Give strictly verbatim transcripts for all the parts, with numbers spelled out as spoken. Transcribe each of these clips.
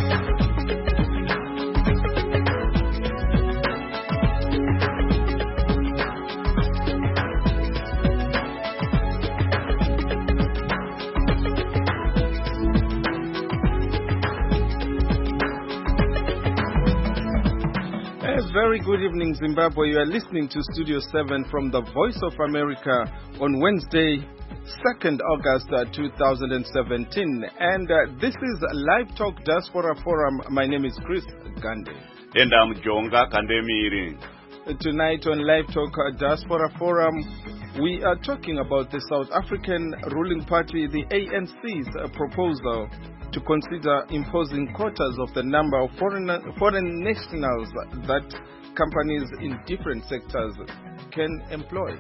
Very good evening, Zimbabwe. You are listening to Studio seven from the Voice of America on Wednesday, second August uh, two thousand seventeen. And uh, this is Live Talk Diaspora Forum. My name is Chris Gandhi. And I'm Jonga Kandemiri. Tonight on Live Talk uh, Diaspora Forum, we are talking about the South African ruling party, the A N C's uh, proposal to consider imposing quotas of the number of foreign, foreign nationals that companies in different sectors can employ.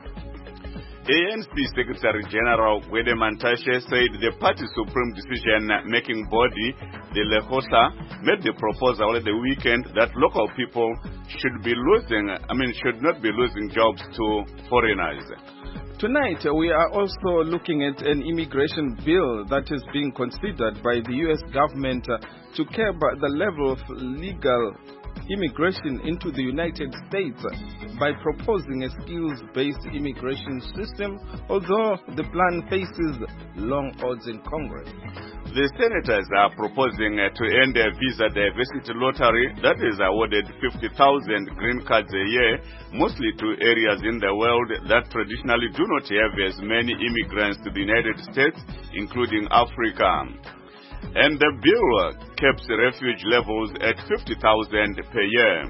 A N C Secretary General Gwede Mantashe said the party's supreme decision-making body, the Lehosa, made the proposal over the weekend that local people should be losing, I mean, should not be losing jobs to foreigners. Tonight, we are also looking at an immigration bill that is being considered by the U S government uh, to curb the level of legal immigration into the United States by proposing a skills-based immigration system, although the plan faces long odds in Congress. The senators are proposing uh, to end a visa diversity lottery that is awarded fifty thousand green cards a year, mostly to areas in the world that traditionally do not have as many immigrants to the United States, including Africa. And the bill keeps refuge levels at fifty thousand per year.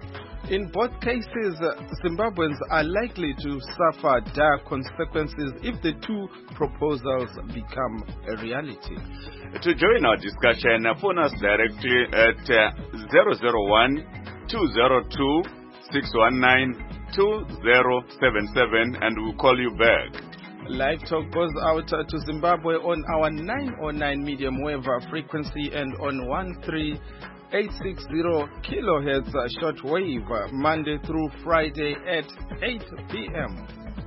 In both cases, Zimbabweans are likely to suffer dire consequences if the two proposals become a reality. To join our discussion, phone us directly at zero zero one, two zero two, six one nine, two zero seven seven and we'll call you back. Live Talk goes out uh, to Zimbabwe on our nine oh nine medium wave frequency and on one three eight six zero kilohertz uh, shortwave uh, Monday through Friday at eight p.m.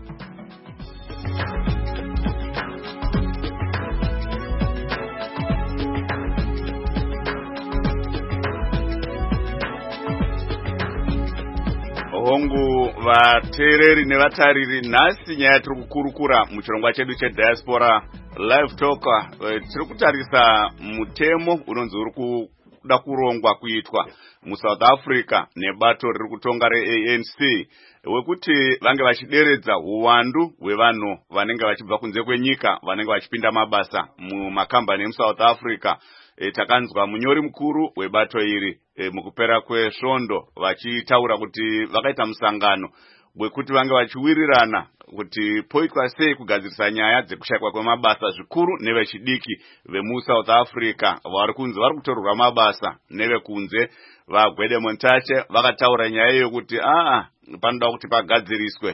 hongu vateereri nevatariri, nhasi nyaya tiri kukurukura muchirongwa chedu chediaspora live talk. Tiri kutarisa mutemo unonzi uri kuda kurongwa kuitwa muSouth Africa nebato riri kutonga re-A N C wekuti vange vachideredza uwandu hwevanhu vanenge vachibva kunze kwenyika vanenge vachipinda mabasa mumakambani emuSouth Africa. E, takanzwa munyori mukuru webato iri e, mukupera kwesvondo vachitaura kuti vakaita musangano wekuti vange vachiwirirana kuti poitwa sei kugadzirisa nyaya dzekushayikwa kwemabasa zvikuru nevechidiki vemuSouth Africa vari kunze vari kutorerwa mabasa nevekunze. vaGwede Mantashe vakataura nyaya yokuti aa panoda kuti pagadziriswe,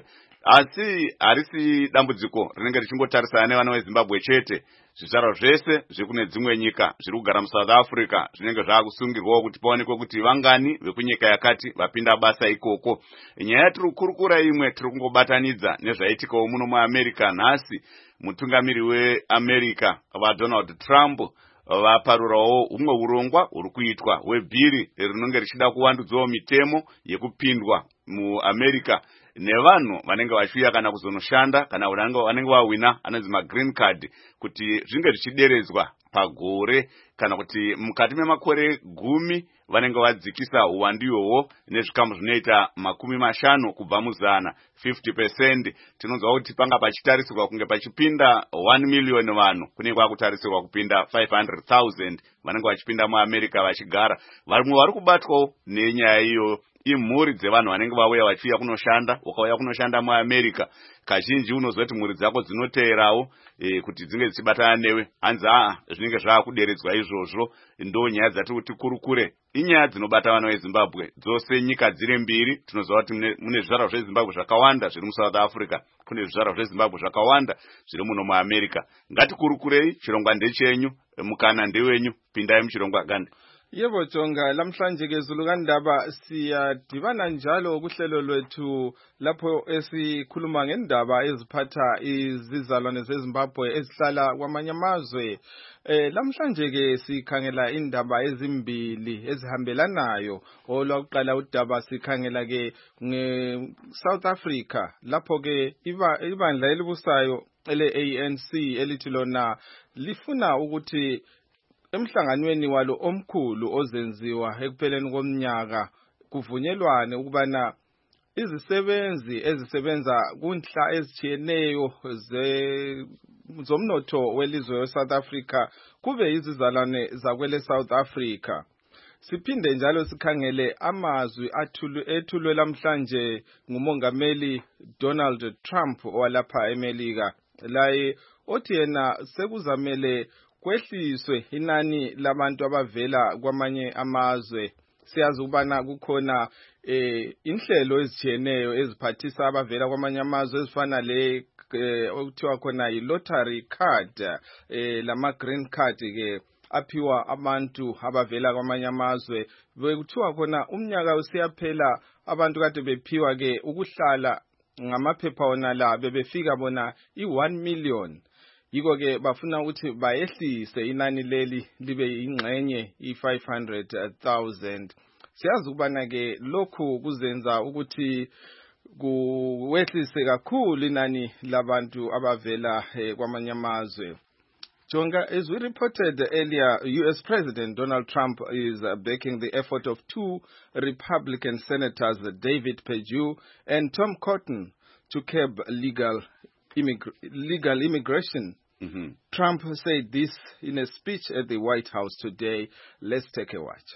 asi harisi dambudziko rinenge richingotarisana nevana veZimbabwe chete. Zvizvarwa zvese zviri kune dzimwe nyika zviri kugara muSouth Africa zvinenge zvaakusungirwawo kuti paonekwe kuti vangani vekunyika yakati vapinda basa ikoko. Nyaya yatiri kukurukura imwe tiri kungobatanidza nezvaitikawo muno muAmerica nhasi. Mutungamiri weAmerica vaDonald Trump vaparurawo umwe urongwa huri kuitwa hwebhiri rinenge richida kuvandudzawo mitemo yekupindwa muAmerica nevanhu vanenge vachiuya kana kuzonoshanda kana vanenge vawina anonzi magreen card, kuti zvinge zvichideredzwa pagore kana kuti mukati memakore gumi vanenge vadzikisa uwandu ihwohwo nezvikamu zvinoita makumi mashanu kubva muzana fifty percent. Tinonzwa kuti panga pachitarisirwa kunge pachipinda one million vanhu kunenge kwakutarisirwa kupinda five hundred thousand vanenge vachipinda muAmerica vachigara. Vamwe vari kubatwawo nenyaya iyo imhuri dzevanhu vanenge vauya vachiuya kunoshanda. Ukauya kunoshanda muAmerica kazhinji unozoti mhuri dzako dzinoteerawo e, kuti dzinge dzichibatana newe. Hanzi aa zvinenge zvaakuderedzwa izvozvo. Ndo nyaya dzatiri kuti kurukure. Inyaya dzinobata vana veZimbabwe dzose nyika dziri mbiri. Tinoziva kuti mune zvizvarwa zveZimbabwe zvakawanda zviri muSouth Africa, kune zvizvarwa zveZimbabwe zvakawanda zviri muno muAmerica. Ngatikurukurei, chirongwa ndechenyu, mukana ndewenyu, pindai muchirongwa Gandhi. Yebo Jonga, lamhlanje ke Zulu kaNdaba siyadibana njalo kuhlelo lwethu lapho esikhuluma ngendaba eziphatha izizalwane zeZimbabwe ezihlala kwamanye amazwe. Eh lamhlanje ke sikhangela indaba ezimbili ezihambelanayo. Olwakuqala udaba sikhangela ke nge South Africa lapho ke ibandla elibusayo ele A N C elithi lona lifuna ukuthi emhlanganweni walo omkhulu ozenziwa ekupheleni komnyaka kuvunyelwane ukubana izisebenzi ezisebenza kunhla ezitshiyeneyo zomnotho welizwe weSouth Africa kube izizalwane zakwele South Africa. Siphinde njalo sikhangele amazwi ethulwe lamhlanje ngumongameli Donald Trump walapha eMelika laye othi yena sekuzamele kwehliswe inani labantu abavela kwamanye amazwe. Siyazi ukubana kukhona eh inhlelo ezitshiyeneyo eziphathisa abavela kwamanye amazwe ezifana le okuthiwa khona i-lottery card eh lama green card ke aphiwa abantu abavela kwamanye amazwe. Bekuthiwa khona umnyaka usiyaphela abantu kade bephiwa ke ukuhlala ngamaphepha wona la bebefika bona i one million. Yiko ke bafuna ukuthi bayehlise inani leli libe ingxenye i five hundred thousand. Siyazi ukubana ke lokhu kuzenza ukuthi kuwehlise kakhulu inani labantu abavela kwamanye amazwe. Jonga, as we reported earlier, U S President Donald Trump is uh, backing the effort of two Republican senators, David Perdue and Tom Cotton, to curb legal immig- legal immigration. Mm-hmm. Trump said this in a speech at the White House today. Let's take a watch.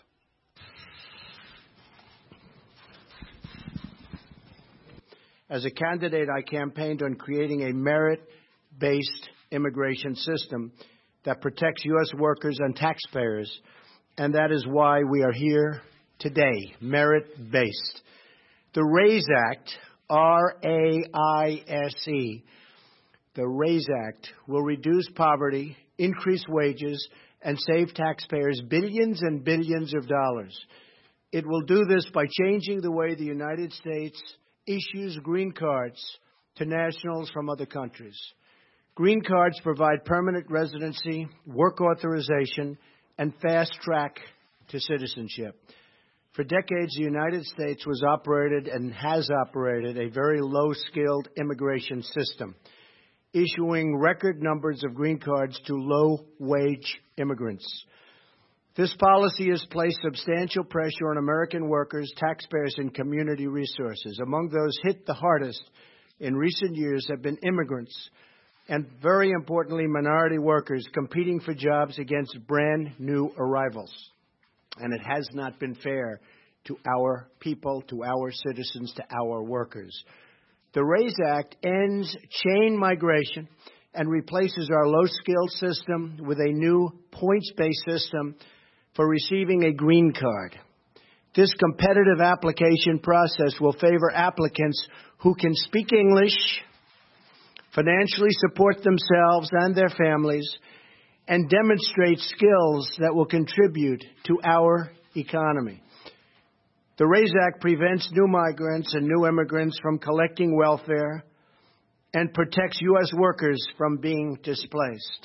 As a candidate, I campaigned on creating a merit-based immigration system that protects U S workers and taxpayers, and that is why we are here today, merit-based. The RAISE Act, R A I S E, the RAISE Act will reduce poverty, increase wages, and save taxpayers billions and billions of dollars. It will do this by changing the way the United States issues green cards to nationals from other countries. Green cards provide permanent residency, work authorization, and fast track to citizenship. For decades, the United States was operated and has operated a very low-skilled immigration system, issuing record numbers of green cards to low-wage immigrants. This policy has placed substantial pressure on American workers, taxpayers, and community resources. Among those hit the hardest in recent years have been immigrants and, very importantly, minority workers competing for jobs against brand new arrivals. And it has not been fair to our people, to our citizens, to our workers. The RAISE Act ends chain migration and replaces our low-skilled system with a new points-based system for receiving a green card. This competitive application process will favor applicants who can speak English, financially support themselves and their families, and demonstrate skills that will contribute to our economy. The RAISE Act prevents new migrants and new immigrants from collecting welfare and protects U S workers from being displaced.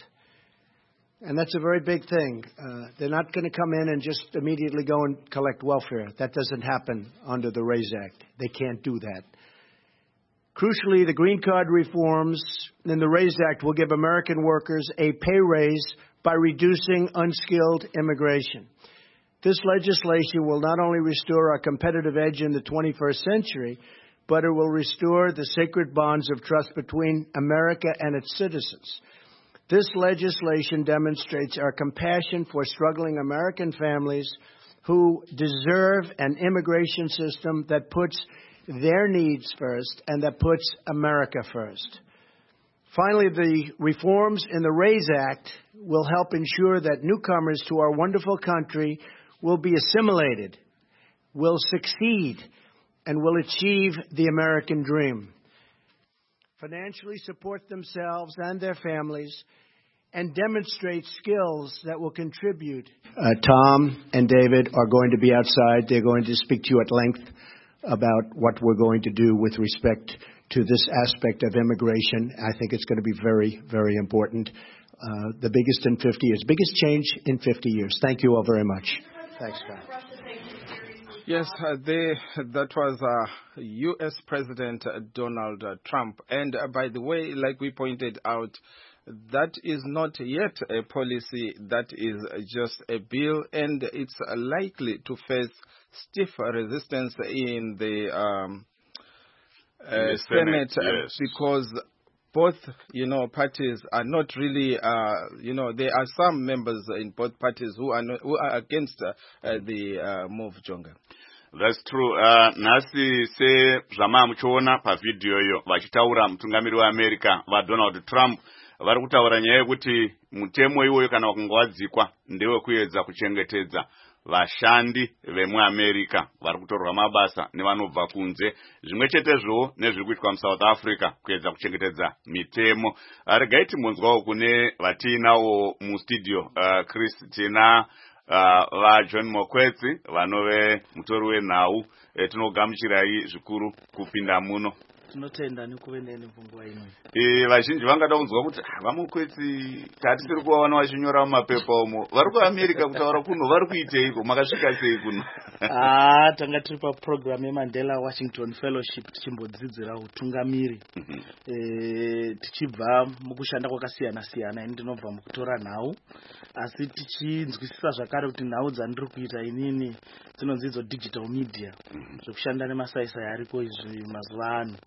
And that's a very big thing. Uh, they're not going to come in and just immediately go and collect welfare. That doesn't happen under the RAISE Act. They can't do that. Crucially, the green card reforms in the RAISE Act will give American workers a pay raise by reducing unskilled immigration. This legislation will not only restore our competitive edge in the twenty-first century, but it will restore the sacred bonds of trust between America and its citizens. This legislation demonstrates our compassion for struggling American families who deserve an immigration system that puts their needs first and that puts America first. Finally, the reforms in the RAISE Act will help ensure that newcomers to our wonderful country will be assimilated, will succeed, and will achieve the American dream. Financially support themselves and their families, and demonstrate skills that will contribute. Uh, Tom and David are going to be outside. They're going to speak to you at length about what we're going to do with respect to this aspect of immigration. I think it's going to be very, very important. Uh, the biggest in fifty years, biggest change in fifty years. Thank you all very much. Thanks, Scott. Yes, uh, they, that was uh, U S President Donald uh, Trump. And uh, by the way, like we pointed out, that is not yet a policy, that is just a bill, and it's likely to face stiff resistance in the um, uh, the Senate, Senate uh, yes. because both, you know, parties are not really, uh, you know, there are some members in both parties who are not, who are against uh, uh, the uh, move, Jonga. That's true. Uh, nasi se zama muchona pa video yo vachitaura mutungamiri wa America va Donald Trump vari kutaura nyaya yekuti mutemo iwoyo kana wakangowadzikwa ndewe kuedza kuchengetedza vashandi vemuAmerica vari kutorwa mabasa nevanobva kunze zvimwe chetezvo nezviri kuitwa muSouth Africa kuedza kuchengetedza mitemo. Regai timbonzwawo kune vatinawo mustudio uh, Chris tina uh, va John Mokwetsi vanove mutori wenhau e, tinogamuchirai zvikuru kupinda muno. Tinotenda nekuve nene munguva ino. Eh vazhinji vangada kunzwa kuti vamukwetsi tatisiri kuvaona vachinyora mumapepa umo vari kuAmerica kutaura kuno vari kuiteiko makasvika sei kuno? Ah, tanga tiri paprogram yeMandela Washington Fellowship tichimbodzidzira utungamiri. Eh tichibva mukushanda kwakasiyana siyana ini ndinobva mukutora nhau asi tichinzwisisa zvakare kuti nhau dzandiri kuita inini dzinonzidzo digital media zvokushanda nemasaisai ariko izvi mazuva ano.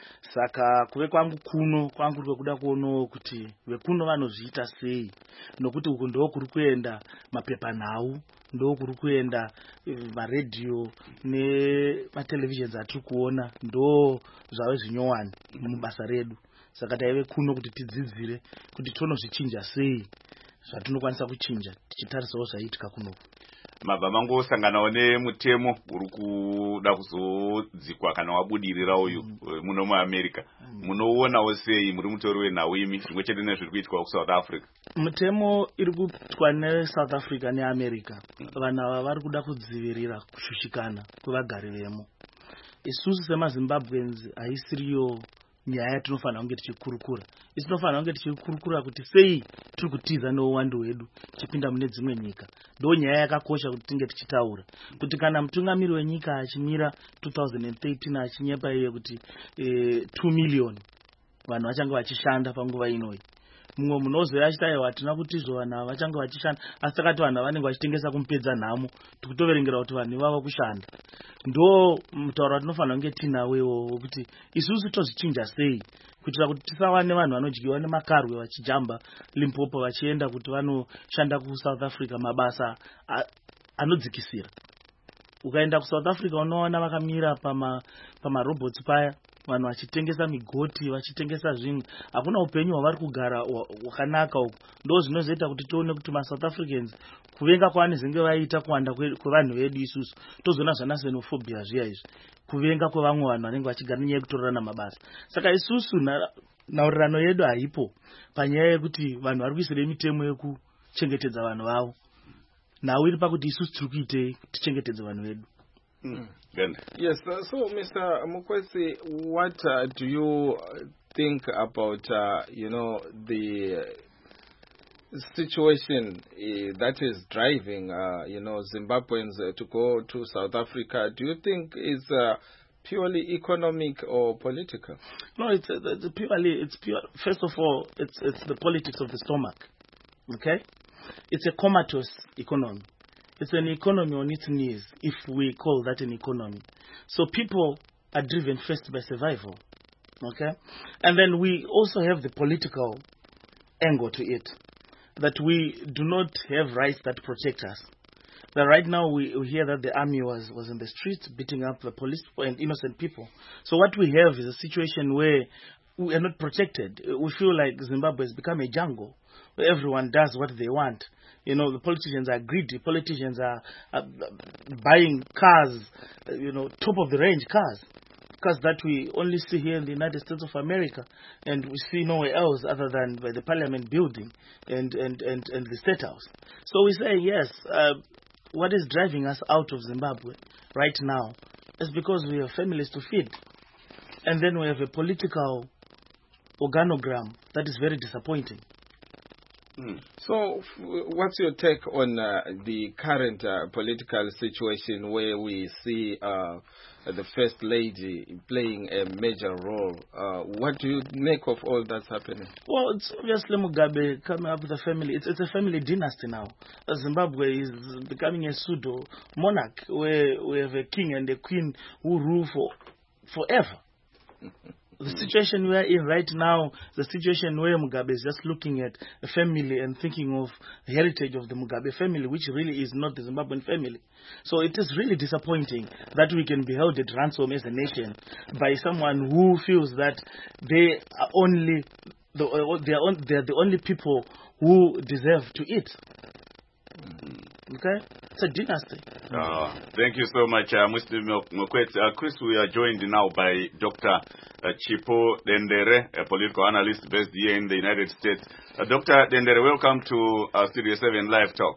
Saka kuve kwangu kuno kwangu kwekuda kuonawo kuti vekuno vanozviita sei nokuti uku ndo kuri kuenda mapepa nhau ndo kuri kuenda maredhiyo nematelevisions atiri kuona ndo zvave zvinyowani mubasa redu. Saka taive kuno kuti tidzidzire kuti tonozvichinja sei zvatinokwanisa kuchinja tichitarisawo zvaiitika kuno. Mabva mangosanganawo nemutemo uri kuda kuzodzikwa kana wabudirira uyu muno muAmerica munouonawo sei muri mutori wenhau imi zvimwe chete nezviri kuitwa kuSouth Africa? Mutemo iri kuitwa neSouth Africa neAmerica vanhu ava vari kuda kudzivirira kushushikana kwevagari vemo. Isusu semaZimbabweans haisiriyo nyaya yatinofanira kunge tichikurukura. Isi tinofanira kunge tichikurukura kuti sei tiri kutiza neuwandu hwedu tichipinda mune dzimwe nyika. Ndo nyaya yakakosha kuti tinge tichitaura kuti kana mutungamiri wenyika achimira two thousand thirteen achinyepa iye kuti eh, two million vanhu vachange vachishanda panguva inoi. Mumwe munozoya achitayo hatina kuti izvo vanhu vachange vachishanda asi takati vanhu vanenge vachitengesa kumupedza nhamo tikutoverengera kuti vanhu vava kushanda. Ndo mutauro watinofanira kunge tinawewo wokuti isusu tozvichinja sei kuitira kuti tisava nevanhu vanodyiwa nemakarwe vachijamba Limpopo vachienda kuti vanoshanda kuSouth Africa mabasa anodzikisira. Ukaenda kuSouth Africa unoona vakamira pama pama robots paya vanhu vachitengesa migoti vachitengesa zvinhu. Hakuna upenyu hwavari kugara wakanaka uko. Ndo zvinozoita kuti tione kuti maSouth Africans kuvenga kwavanenge vaita kuwanda kwevanhu vedu isusu tozoona zvana xenophobia zviya izvi kuvenga kwevamwe vanhu vanenge vachigara nenyaya yekutorerana mabasa. Saka isusu nhaurirano yedu haipo panyaya yekuti vanhu vari kuisire mitemo yekuchengetedza vanhu vavo. Nhau iri pakuti isusu tiri kuitei tichengetedze vanhu vedu. Mm. Yes, uh, so Mister Mokwetsi, what uh, do you think about, uh, you know, the situation uh, that is driving, uh, you know, Zimbabweans uh, to go to South Africa? Do you think is uh, purely economic or political? No, it's, uh, it's purely, it's pure, first of all, it's, it's the politics of the stomach, okay? It's a comatose economy. It's an economy on its knees, if we call that an economy. So people are driven first by survival, okay? And then we also have the political angle to it, that we do not have rights that protect us. That right now we, we hear that the army was, was in the streets beating up the police and innocent people. So what we have is a situation where we are not protected. We feel like Zimbabwe has become a jungle where everyone does what they want. You know, the politicians are greedy. Politicians are, are buying cars, you know, top of the range cars. outcasts that we only see here in the United States of America, and we see nowhere else other than by the Parliament building and, and, and, and the State House. So we say, yes, uh, what is driving us out of Zimbabwe right now is because we have families to feed. And then we have a political organogram that is very disappointing. Mm. So, f- what's your take on uh, the current uh, political situation where we see uh, the First Lady playing a major role? Uh, what do you make of all that's happening? Well, it's obviously Mugabe coming up with a family. It's, it's a family dynasty now. Uh, Zimbabwe is becoming a pseudo monarch where we have a king and a queen who rule for forever. The situation we are in right now, the situation where Mugabe is just looking at a family and thinking of the heritage of the Mugabe family, which really is not the Zimbabwean family. So it is really disappointing that we can be held at ransom as a nation by someone who feels that they are only the, they are, on, they are the only people who deserve to eat. Okay? It's a dynasty. Uh, thank you so much, uh, Mister Mokwetsi. Uh, Chris, we are joined now by Doctor Uh, Chipho Dendere, a political analyst based here in the United States. Uh, Doctor Dendere, welcome to uh, Studio seven Live Talk.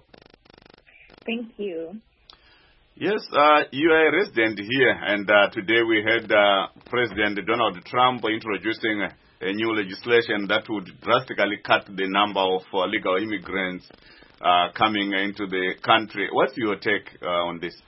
Thank you. Yes, uh, you are a resident here, and uh, today we had uh, President Donald Trump introducing a, a new legislation that would drastically cut the number of uh, legal immigrants uh, coming into the country. What's your take uh, on this?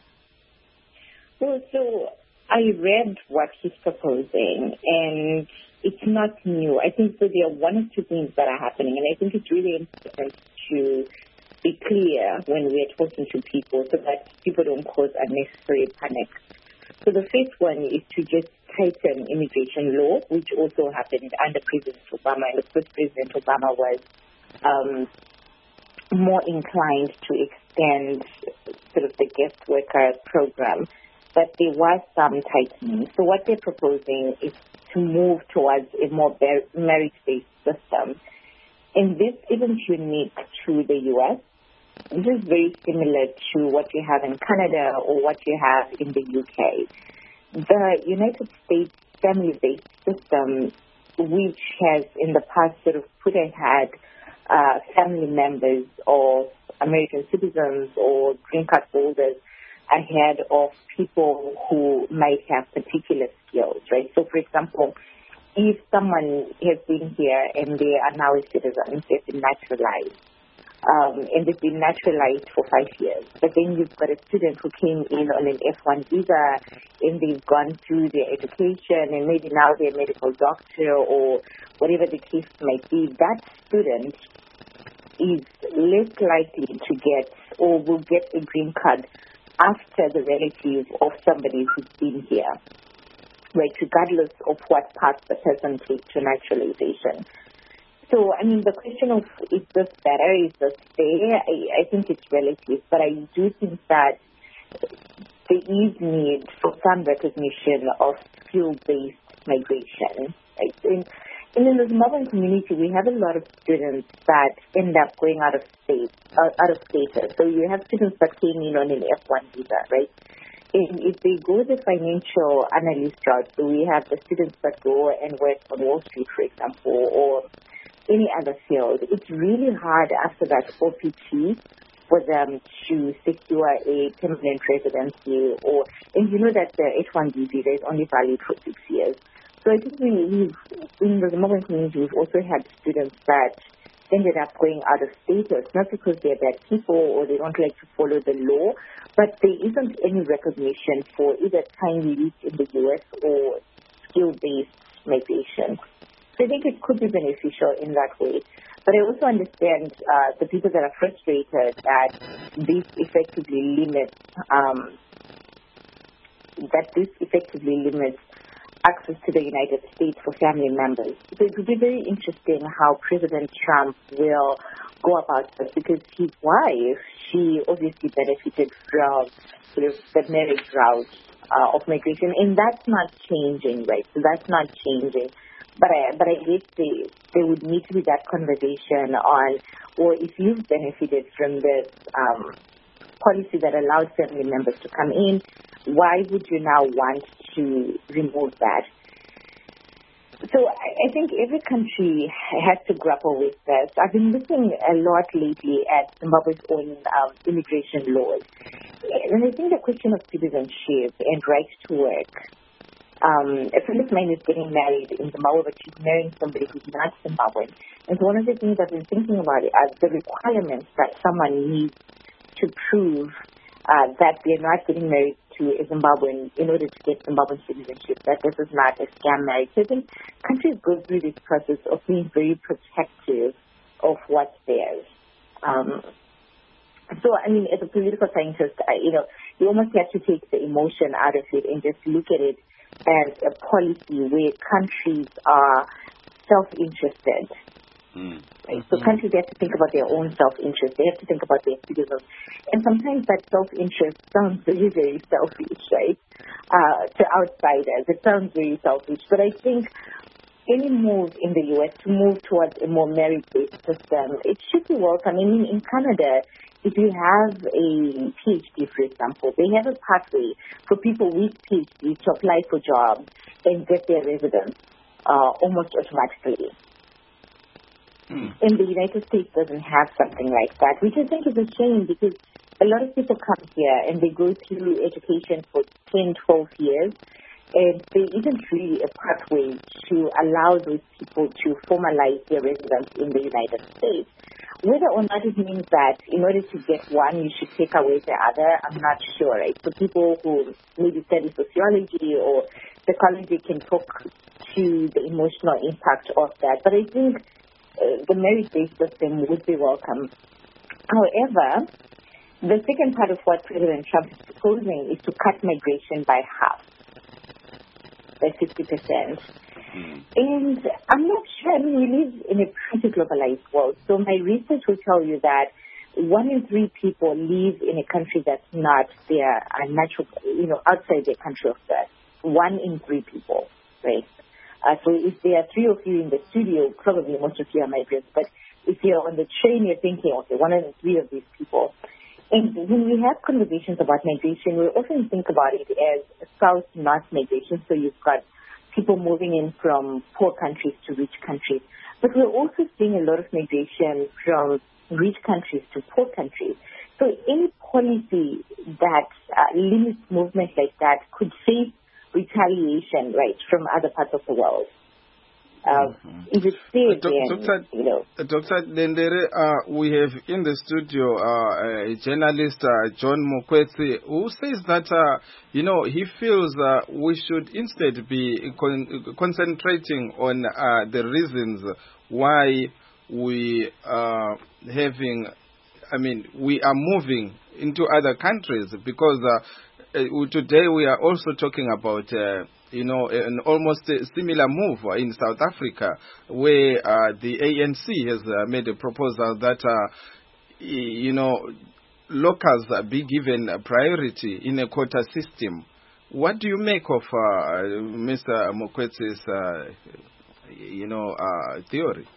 Well, so I read what he's proposing, and it's not new. I think that there are one or two things that are happening, and I think it's really important to be clear when we are talking to people so that people don't cause unnecessary panic. So the first one is to just tighten immigration law, which also happened under President Obama, and of course President Obama was um, more inclined to extend sort of the guest worker program, but there was some tightening. So what they're proposing is to move towards a more merit-based system. And this isn't unique to the U S. This is very similar to what you have in Canada or what you have in the U K. The United States family-based system, which has in the past sort of put ahead uh, family members of American citizens or green card holders ahead of people who might have particular skills, right? So, for example, if someone has been here and they are now a citizen, they've been naturalized, um, and they've been naturalized for five years, but then you've got a student who came in on an F one visa and they've gone through their education and maybe now they're a medical doctor or whatever the case might be, that student is less likely to get or will get a green card after the relative of somebody who's been here, right, regardless of what path the person took to naturalization. So, I mean, the question of is this better, is this fair, I, I think it's relative, but I do think that there is need for some recognition of skill-based migration, right? And, and in the Zimbabwean community, we have a lot of students that end up going out of state, uh, out of status. So you have students that came in on an F one visa, right? And if they go the financial analyst route, so we have the students that go and work on Wall Street, for example, or any other field, it's really hard after that O P T for them to secure a permanent residency, or, and you know that the H one B visa is only valid for six years. So I think we, we've, in the Zimbabwean community, we've also had students that ended up going out of status, not because they're bad people or they don't like to follow the law, but there isn't any recognition for either time release in the U S or skill-based migration. So I think it could be beneficial in that way. But I also understand uh, the people that are frustrated that this effectively limits um, that this effectively limits access to the United States for family members. So it would be very interesting how President Trump will go about this, because his wife, she obviously benefited from sort of the merit route uh, of migration, and that's not changing, right? So that's not changing. But I, but I guess they, there would need to be that conversation on, or if you've benefited from this um, policy that allows family members to come in, why would you now want to remove that. So I, I think every country has to grapple with this. I've been looking a lot lately at Zimbabwe's own um, immigration laws. And I think the question of citizenship and right to work. Um, a friend of mine is getting married in Zimbabwe, but she's marrying somebody who's not Zimbabwean. And so one of the things I've been thinking about are the requirements that someone needs to prove uh, that they're not getting married to a Zimbabwean in order to get Zimbabwean citizenship, that this is not a scam marriage. So I think countries go through this process of being very protective of what's theirs. Um, so, I mean, as a political scientist, I, you know, you almost have to take the emotion out of it and just look at it as a policy where countries are self-interested. Mm. Right? So countries have to think about their own self-interest. They have to think about their citizens. And sometimes that self-interest sounds very, very selfish, right? Uh, to outsiders, it sounds very selfish. But I think any move in the U S to move towards a more merit-based system, it should be welcome. I mean, in Canada, if you have a PhD, for example, they have a pathway for people with PhD to apply for jobs and get their residence uh, almost automatically. Mm. And the United States doesn't have something like that, which I think is a shame because a lot of people come here and they go through education for ten, twelve years, and there isn't really a pathway to allow those people to formalize their residence in the United States. Whether or not it means that in order to get one, you should take away the other, I'm not sure. Right? So people who maybe study sociology or psychology can talk to the emotional impact of that. But I think uh, the merit-based system would be welcome. However, the second part of what President Trump is proposing is to cut migration by half, by fifty percent. Mm. And I'm not sure, I mean, we live in a pretty globalized world. So my research will tell you that one in three people live in a country that's not their uh, natural, you know, outside their country of birth. One in three people, right? Uh, so if there are three of you in the studio, probably most of you are migrants. But if you're on the train, you're thinking, okay, one in three of these people. And when we have conversations about migration, we often think about it as south-north migration. So you've got people moving in from poor countries to rich countries. But we're also seeing a lot of migration from rich countries to poor countries. So any policy that uh, limits movement like that could face retaliation, right, from other parts of the world. Uh, mm-hmm. If it stays uh, then, Doctor you know. Uh, Doctor Lendere, uh, we have in the studio uh, a journalist, uh, John Mokwetsi, who says that, uh, you know, he feels uh, we should instead be con- concentrating on uh, the reasons why we are having, I mean, we are moving into other countries because uh, uh, today we are also talking about uh, you know, an almost similar move in South Africa, where uh, the A N C has uh, made a proposal that, uh, you know, locals be given priority in a quota system. What do you make of uh, Mister Mokwetsi's, uh, you know, uh, theory?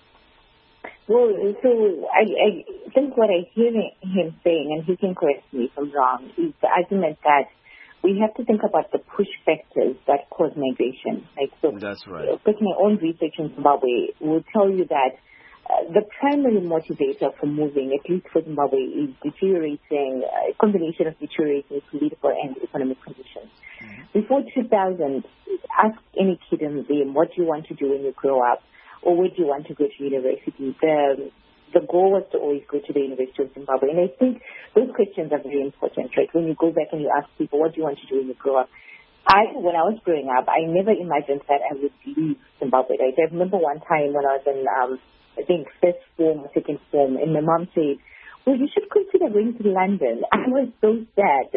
Well, so I, I think what I hear him saying, and he can correct me if I'm wrong, is the argument that we have to think about the push factors that cause migration. Like, so, that's right. Because my own research in Zimbabwe will tell you that uh, the primary motivator for moving, at least for Zimbabwe, is deteriorating, uh, a combination of deteriorating political and economic conditions. Mm-hmm. Before two thousand, ask any kid in the game, what do you want to do when you grow up, or where do you want to go to university? The The goal was to always go to the University of Zimbabwe. And I think those questions are very important, right? When you go back and you ask people, what do you want to do when you grow up? I, when I was growing up, I never imagined that I would leave Zimbabwe, right? I remember one time when I was in, um, I think, first form or second form, and my mom said, well, you should consider going to London. I was so sad.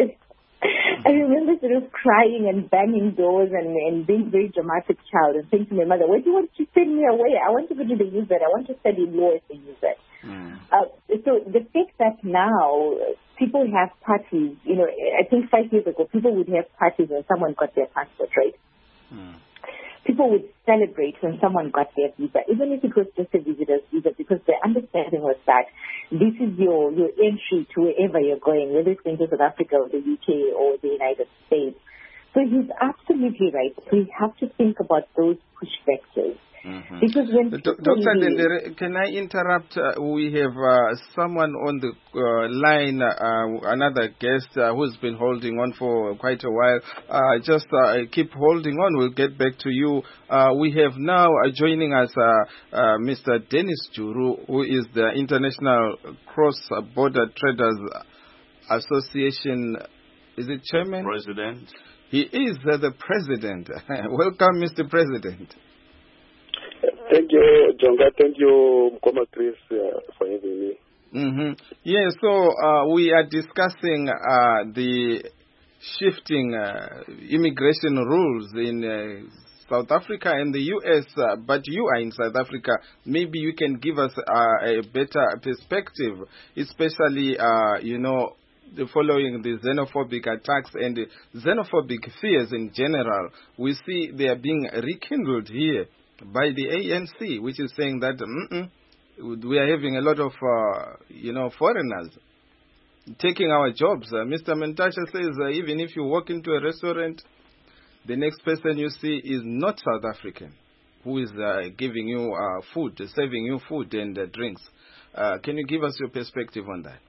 I remember sort of crying and banging doors and, and being a very dramatic child and saying to my mother, why do you want to send me away? I want to go to the U Z. I want to study law at the U Z. Mm. Uh, so the fact that now people have parties, you know, I think five years ago, people would have parties when someone got their passport, right? Mm. People would celebrate when someone got their visa, even if it was just a visitor's visa, because the understanding was that this is your, your entry to wherever you're going, whether it's going to South Africa or the U K or the United States. So he's absolutely right. We have to think about those push vectors. Mm-hmm. Because when Doctor Ndendere, can I interrupt? Uh, we have uh, someone on the uh, line, uh, another guest uh, who's been holding on for quite a while. Uh, just uh, keep holding on. We'll get back to you. Uh, we have now uh, joining us uh, uh, Mister Dennis Juru, who is the International Cross-Border Traders Association. Is it chairman? President. He is uh, the president. Welcome, Mister President. Thank you, Jonga. Thank you, Mkoma Chris, uh, for having me. Mm-hmm. Yeah, so uh, we are discussing uh, the shifting uh, immigration rules in uh, South Africa and the U S, uh, but you are in South Africa. Maybe you can give us uh, a better perspective, especially, uh, you know, the following the xenophobic attacks and the xenophobic fears in general. We see they are being rekindled here by the A N C, which is saying that mm-mm, we are having a lot of, uh, you know, foreigners taking our jobs. Uh, Mister Mentashe says uh, even if you walk into a restaurant, the next person you see is not South African, who is uh, giving you uh, food, serving you food and uh, drinks. Uh, can you give us your perspective on that?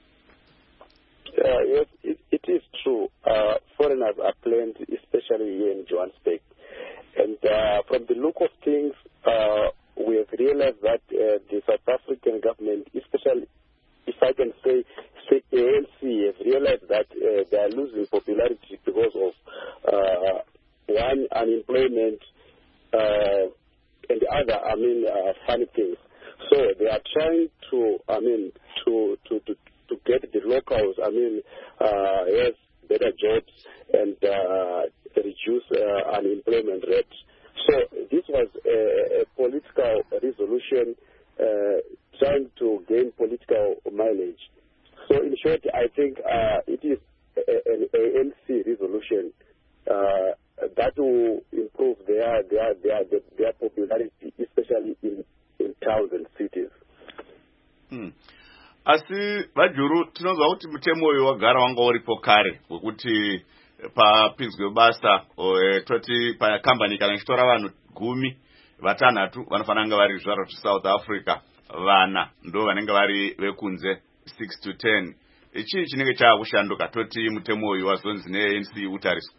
Uh, yes, it, it is true. Uh, foreigners are plenty, especially here in Johannesburg. And uh, from the look of things, uh, we have realized that uh, the South African government, especially, if I can say, say A N C, have realized that uh, they are losing popularity because of, uh, one, unemployment, uh, and the other, I mean, uh, funny things. So they are trying to, I mean, to, to, to to get the locals, I mean, uh, yes, better jobs and uh, reduce uh, unemployment rate. So this was a, a political resolution uh, trying to gain political mileage. So in short, I think uh, it is an A N C resolution uh, that will improve their their their their popularity, especially in, in towns and cities. Hmm. Asi vajuru tinozwa kuti mutemo uyu wagara wanga uripo kare wekuti papinzwe basa toti pakambani kana ichitora vanhu gumi vatanhatu vanofanira kunge vari zvaro zveSouth Africa, vana ndo vanenge vari vekunze six to ten. Ichi chinenge chaakushanduka toti mutemo uyu wazonzi ne-A N C utariswa.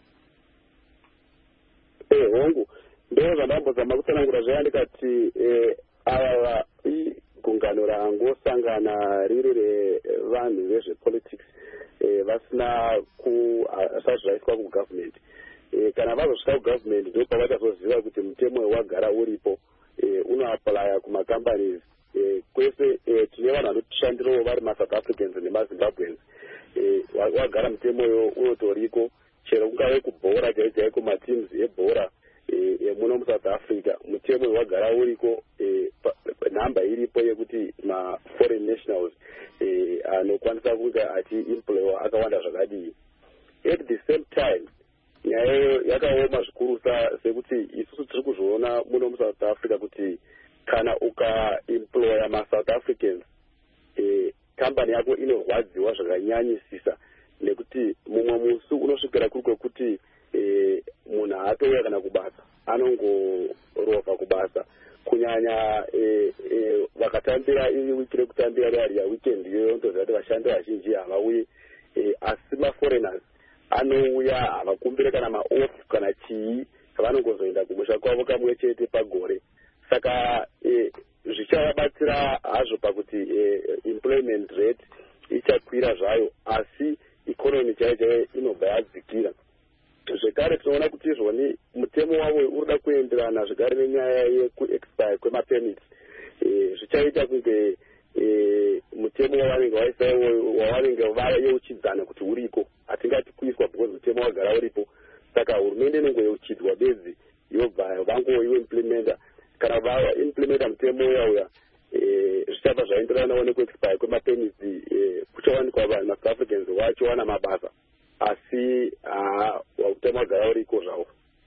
Eh hongu ndo zvandambozama kutsanangura zvaya ndikati eh ava gungano rangosangana riri revanhu vezvepolitics eh, vasina kusazvaiswa kugovernment eh, kana vazosvika kugovernment ndo pavatazoziva kuti mutemo wagara uripo eh, unoaplaya kumacompanies eh, kwese eh, tine vanhu vanotishandirawo vari maSouth Africans nemaZimbabweans eh, wagara mutemo uyo unotoriko chero kungave kubhora chaichaiko mateams ebhora muno muSouth Africa mutemo wagara uriko nhamba iripo yekuti ma-foreign nationals anokwanisa kunge achiemploywa akawanda zvakadii. At the same time nyaya yakaoma zvikurusa sekuti isusu tiri kuzviona muno muSouth Africa kuti kana ukaemploya maSouth Africans kambani yako inorwadziwa zvakanyanyisisa nekuti mumwe musi unosvikira kuri kwekuti munhu haatouya kana kubasa anongorova kubasa kunyanya vakatambira iri wiki rekutambira rari yaweekend iyoyo ntoziva kuti vashandi vazhinji havauyi asi maforeigners anouya havakumbire kana maoff kana chii vanongozoenda kumusha kwavo kamwe chete pagore. Saka zvichavabatsira hazvo pakuti employment rate ichakwira zvayo asi economy chaiyo chaiyo inobva yadzikira. Zvekare tinoona kuti izvoni mutemo wavo urida kuenderana zvekare nenyaya yekuexpire kwemapermits zvichaita kunge mutemo wavanenge waisaiwo wavanenge vayeuchidzana kuti uripo hatingati kuiswa because mutemo wagara uripo. Saka hurumende inongoyeuchidzwa bedzi yobva vangoimplementa kana vaimplementa mutemo uya uya zvichabva zvaenderanawo nekuexpire kwemapermits kuchawanikwa vanhu maSouth Africans vachiwana mabasa asi mutemo wagara uriko zvavo.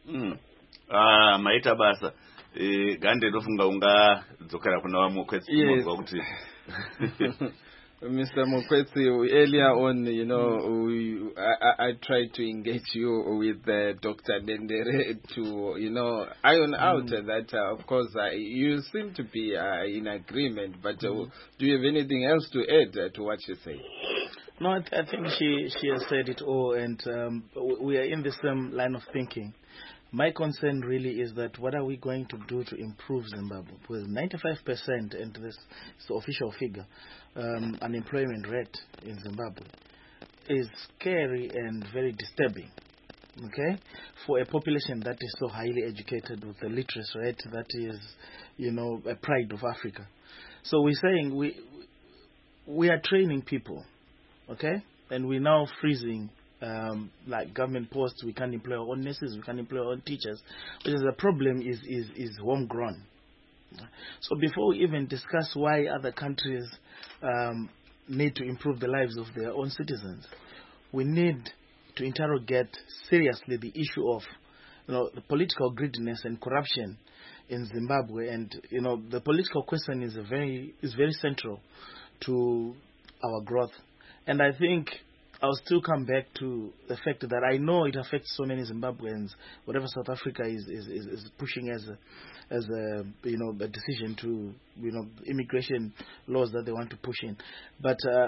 Maita basa gande ndofunga ungadzokera kuna vamwe kwetsi kuti Mister Mokwetsi, earlier on, you know, we, I, I tried to engage you with uh, Doctor Dendere to, you know, iron out mm. that, uh, of course, uh, you seem to be uh, in agreement, but uh, mm. do you have anything else to add uh, to what you say? No, I, th- I think she, she has said it all, and um, we are in the same line of thinking. My concern really is that what are we going to do to improve Zimbabwe? With ninety-five percent, and this is the official figure, um, unemployment rate in Zimbabwe is scary and very disturbing, okay, for a population that is so highly educated with a literacy rate that is, you know, a pride of Africa. So we're saying we we are training people, okay, and we're now freezing Um, like government posts. We can't employ our own nurses, we can't employ our own teachers, which is the problem is, is, is homegrown. So before we even discuss why other countries um, need to improve the lives of their own citizens, we need to interrogate seriously the issue of, you know, the political greediness and corruption in Zimbabwe. And, you know, the political question is a very is very central to our growth. And I think I'll still come back to the fact that I know it affects so many Zimbabweans. Whatever South Africa is is, is, is pushing as a, as a you know a decision to you know immigration laws that they want to push in, but uh,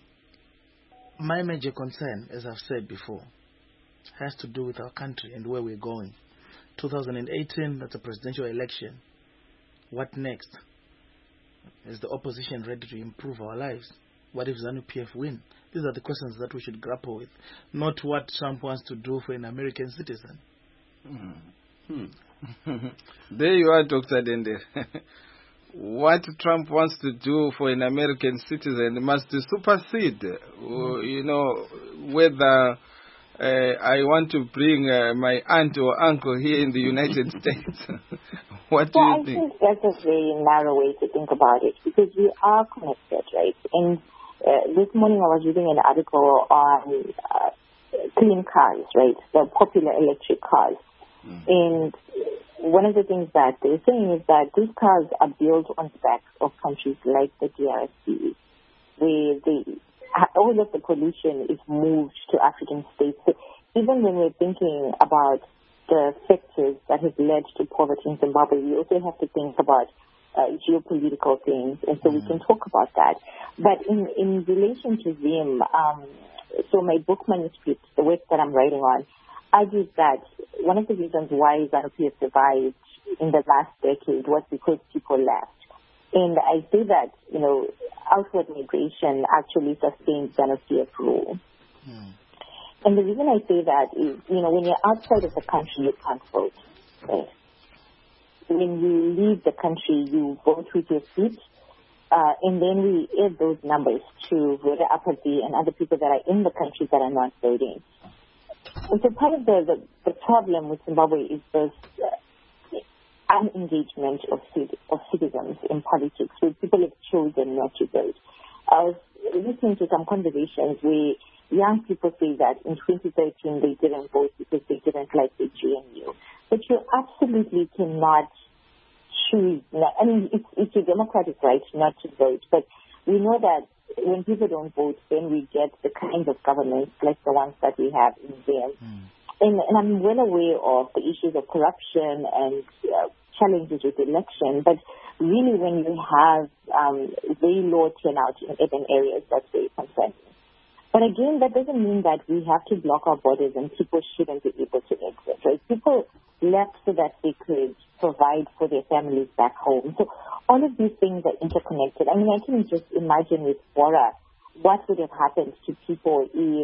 my major concern, as I've said before, has to do with our country and where we're going. twenty eighteen, that's a presidential election. What next? Is the opposition ready to improve our lives? What if ZANU P F win? These are the questions that we should grapple with, not what Trump wants to do for an American citizen. Hmm. There you are, Doctor Dende. What Trump wants to do for an American citizen must supersede, mm. you know, whether uh, I want to bring uh, my aunt or uncle here in the United States. What do well, you I think? I think that's a very narrow way to think about it, because we are connected, right? And Uh, this morning I was reading an article on uh, clean cars, right, the popular electric cars. Mm. And one of the things that they're saying is that these cars are built on the backs of countries like the D R C, where they, all of the pollution is moved to African states. So even when we're thinking about the factors that have led to poverty in Zimbabwe, we also have to think about Uh, geopolitical things, and so mm. we can talk about that. But in, in relation to Zim, um, so my book manuscript, the work that I'm writing on, argues that one of the reasons why ZANU-P F survived in the last decade was because people left. And I say that, you know, outward migration actually sustained ZANU-P F rule. Mm. And the reason I say that is, you know, when you're outside of the country, you can't vote, right? When you leave the country, you vote with your feet, uh, and then we add those numbers to voter apathy and other people that are in the country that are not voting. And so part of the, the, the problem with Zimbabwe is this uh, unengagement of, of citizens in politics, where people have chosen not to vote. I was listening to some conversations where young people say that in twenty thirteen they didn't vote because they didn't like the G N U. But you absolutely cannot choose. I mean, it's, it's a democratic right not to vote, but we know that when people don't vote, then we get the kinds of governments like the ones that we have in there. Mm. And, and I'm well aware of the issues of corruption and uh, challenges with election, but really when you have um, very low turnout in urban areas, that's very concerning. But again, that doesn't mean that we have to block our borders and people shouldn't be able to exit, right? People left so that they could provide for their families back home. So all of these things are interconnected. I mean, I can just imagine with Bora, what would have happened to people if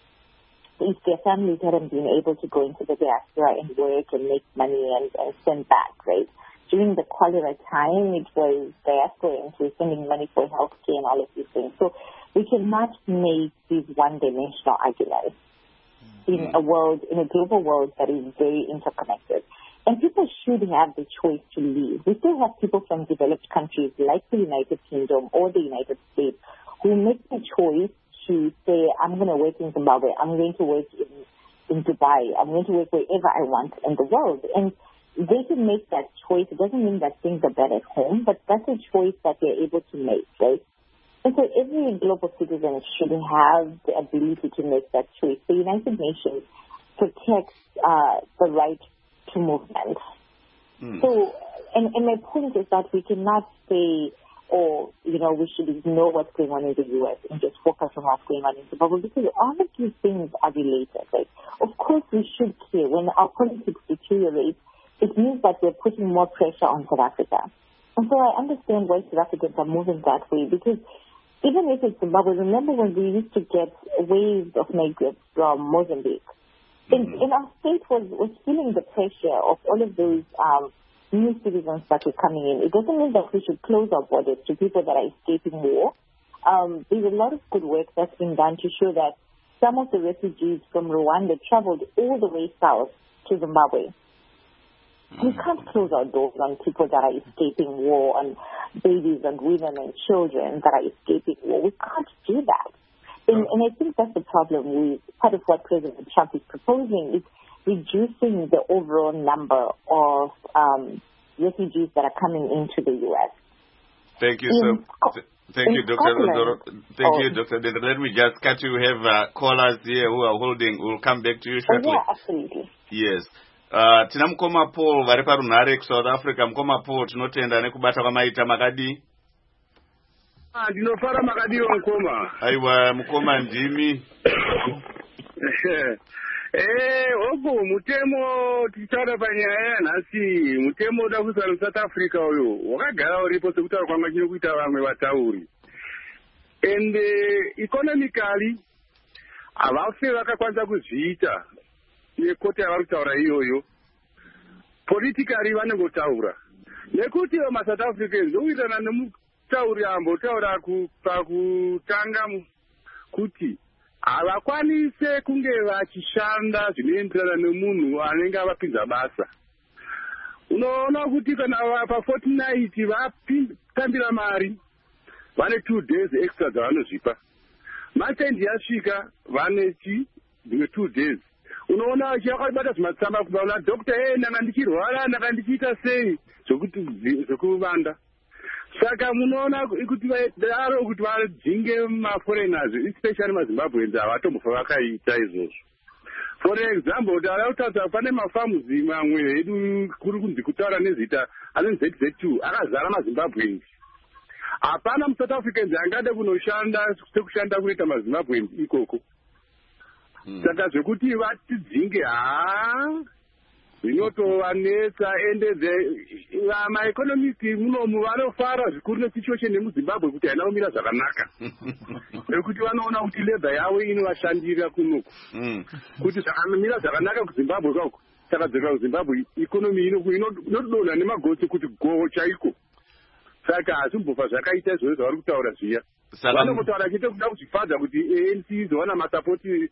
if their families hadn't been able to go into the diaspora and work and make money and, and send back, right? During the cholera time, it was diasporans who were sending money for healthcare and all of these things. So we cannot make these one-dimensional arguments mm-hmm. in a world, in a global world that is very interconnected. And people should have the choice to leave. We still have people from developed countries like the United Kingdom or the United States who make the choice to say, I'm going to work in Zimbabwe, I'm going to work in, in Dubai, I'm going to work wherever I want in the world. And they can make that choice. It doesn't mean that things are bad at home, but that's a choice that they're able to make, right? And so every global citizen should have the ability to make that choice. The United Nations protects uh, the right to movement. Mm. So, and, and my point is that we cannot say, or, you know, we should ignore what's going on in the U S and just focus on what's going on in Zimbabwe, because all of these things are related, right? Of course, we should care. When our politics deteriorate, it means that we're putting more pressure on South Africa. And so I understand why South Africans are moving that way, because even if it's Zimbabwe, remember when we used to get waves of migrants from Mozambique? Mm-hmm. And, and our state was, was feeling the pressure of all of those um, new citizens that were coming in. It doesn't mean that we should close our borders to people that are escaping war. Um, there's a lot of good work that's been done to show that some of the refugees from Rwanda traveled all the way south to Zimbabwe. We can't close our doors on people that are escaping war, on babies and women and children that are escaping war. We can't do that. And, and I think that's the problem with part of what President Trump is proposing is reducing the overall number of um, refugees that are coming into the U S. Thank you, sir. Th- thank you, Doctor Rondoro. Thank oh. you, Doctor Dendro. Let me just cut you. We have uh, callers here who are holding. We'll come back to you shortly. Oh, yeah, absolutely. Yes. Uh, tina mukoma Paul vari parunhare kuSouth Africa. Mukoma Paul, tinotenda nekubata kwamaita makadi. Ah, ndinofara makadiwo mukoma. Aiwa, mukoma ndimi. Eh, hopo mutemo tichara panyaya nhasi, mutemo uda kuzara South Africa uyo. Wakagara uripo sekutaura kwanga chino kuita vamwe vatauri. And uh, economically avafe vakakwanisa kuzviita. Nekoti avari kutaura iyoyo. Politically vanongotaura. Nekuti maSouth Africans ndokuitana nemutauri ambotaura pakutanga kuti havakwanise kunge vachishanda zvinoenderana nemunhu anenge avapinza basa. Unoona kuti kana pafortnight vapambira mari vane two days extra dzavanozvipa. Matendi yasvika vane chi dzimwe two days. Unoona achakabata zvimatsamba kubaona doctor eh ndanga ndichirwara ndanga ndichiita sei zvokuti zvokuvanda. Saka munoona kuti vadaro kuti vadzinge maforeigners especially maZimbabweans avatombofa vakaita izvozvo. For example, tautaura pane mafamuzi mamwe edu kuri kunzi kutaura nezita anonzi Z Z two akazara maZimbabweans. Hapana muSouth Africans angade kunoshanda sekushanda kuita maZimbabweans ikoko. Saka zvekuti vatidzinge haa zvinotovanetsa ende maeconomic munomu vanofara zvikuru nesituation yemuZimbabwe kuti haina kumira zvakanaka. Nekuti vanoona kuti labor yavo inovashandira kunoku. Kuti zvakamira zvakanaka kuZimbabwe kwako. Saka dzeka kuZimbabwe economy inotodonha nemagotsi kuti go chaiko. Saka hazvimbofa zvakaita izvozvo zvavari kutaura zviya. Vanongotaura chete kuda kuzvifadza kuti A N C izowana masapoti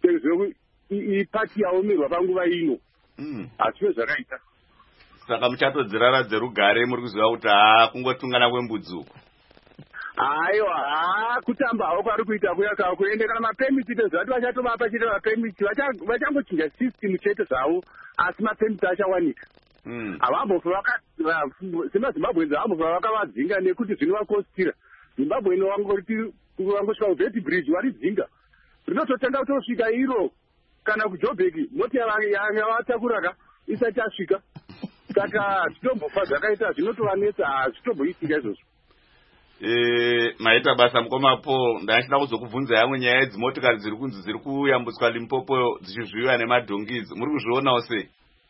ipati yaomerwa panguva ino. Hazviwe zvakaita. Saka muchatodzirara dzerugare muri kuziva kuti haa kungotungana kwembudzuko. Aiwa, haa kutamba havo pari kuita kuyaka kuende kana mapemiti pezvati vachatovapa chete mapemiti vachangochinja system chete zvavo asi mapemiti achawanika. Havambofa semaZimbabweans havambofa vakavadzinga nekuti zvinovakostira. Zimbabwe inowangoti wangosvika kuVeti Bridge waridzinga. Rinototanga kutosvika iro kana kuJoburg moti yanga vatakuraka isati asvika. Saka zvitombofa zvakaita zvinotovanetsa hazvitomboitika izvozvo. Eh, maita basa mukoma Paul, ndachida kuzokubvunza yamwe nyaya dzimotikari dziri kunzi dziri kuyambutswa Limpopo dzichizviwa nemadhongizi. Muri kuzvionawo sei?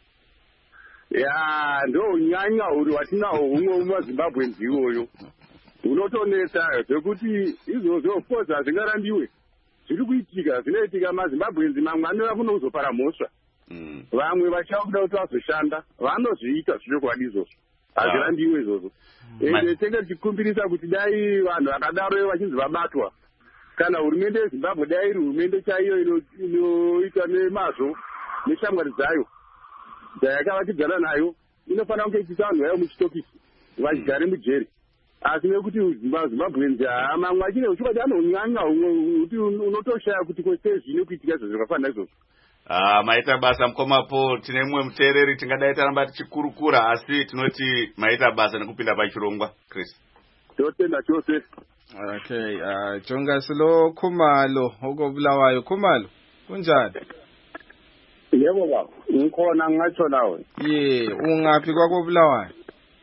Ya, ndo nyanya uri watinawo humwe mumaZimbabweans iwoyo. Unotonetsa zvekuti izvozvo of course hazvingarambiwe. Zviri kuitika zvinoitika maZimbabweans mamwe anova kuno kuzopara mhosva. Vamwe vachakuda kuti vazoshanda vanozviita zvichokwadi izvozvo. Hazvirambiwe izvozvo. Ende tenge tichikumbirisa kuti dai vanhu vakadaro vachinzi vabatwa kana hurumende yeZimbabwe dai iri hurumende chaiyo inoita nemazvo neshamwari dzayo dzayakavatigara nayo inofanira kunge ichiisa vanhu vayo muchitokisi vachigare mujeri. Asi nekuti Zimbabweans mamwe achine uchikati anonyanya humwe kuti unotoshaya kuti kwese zvine kuitika izvo zvakafanira izvozvo. Ah, maita basa mukoma Paul, tine mumwe muteereri tingadai taramba tichikurukura asi tinoti maita basa nekupinda pachirongwa. Chris. Totenda chose. Okay, uh jonga silo Khumalo okobulawayo. Khumalo kunjani? Yebo baba, ngikhona ngatsho lawe. Ye, ungaphi kwakobulawayo?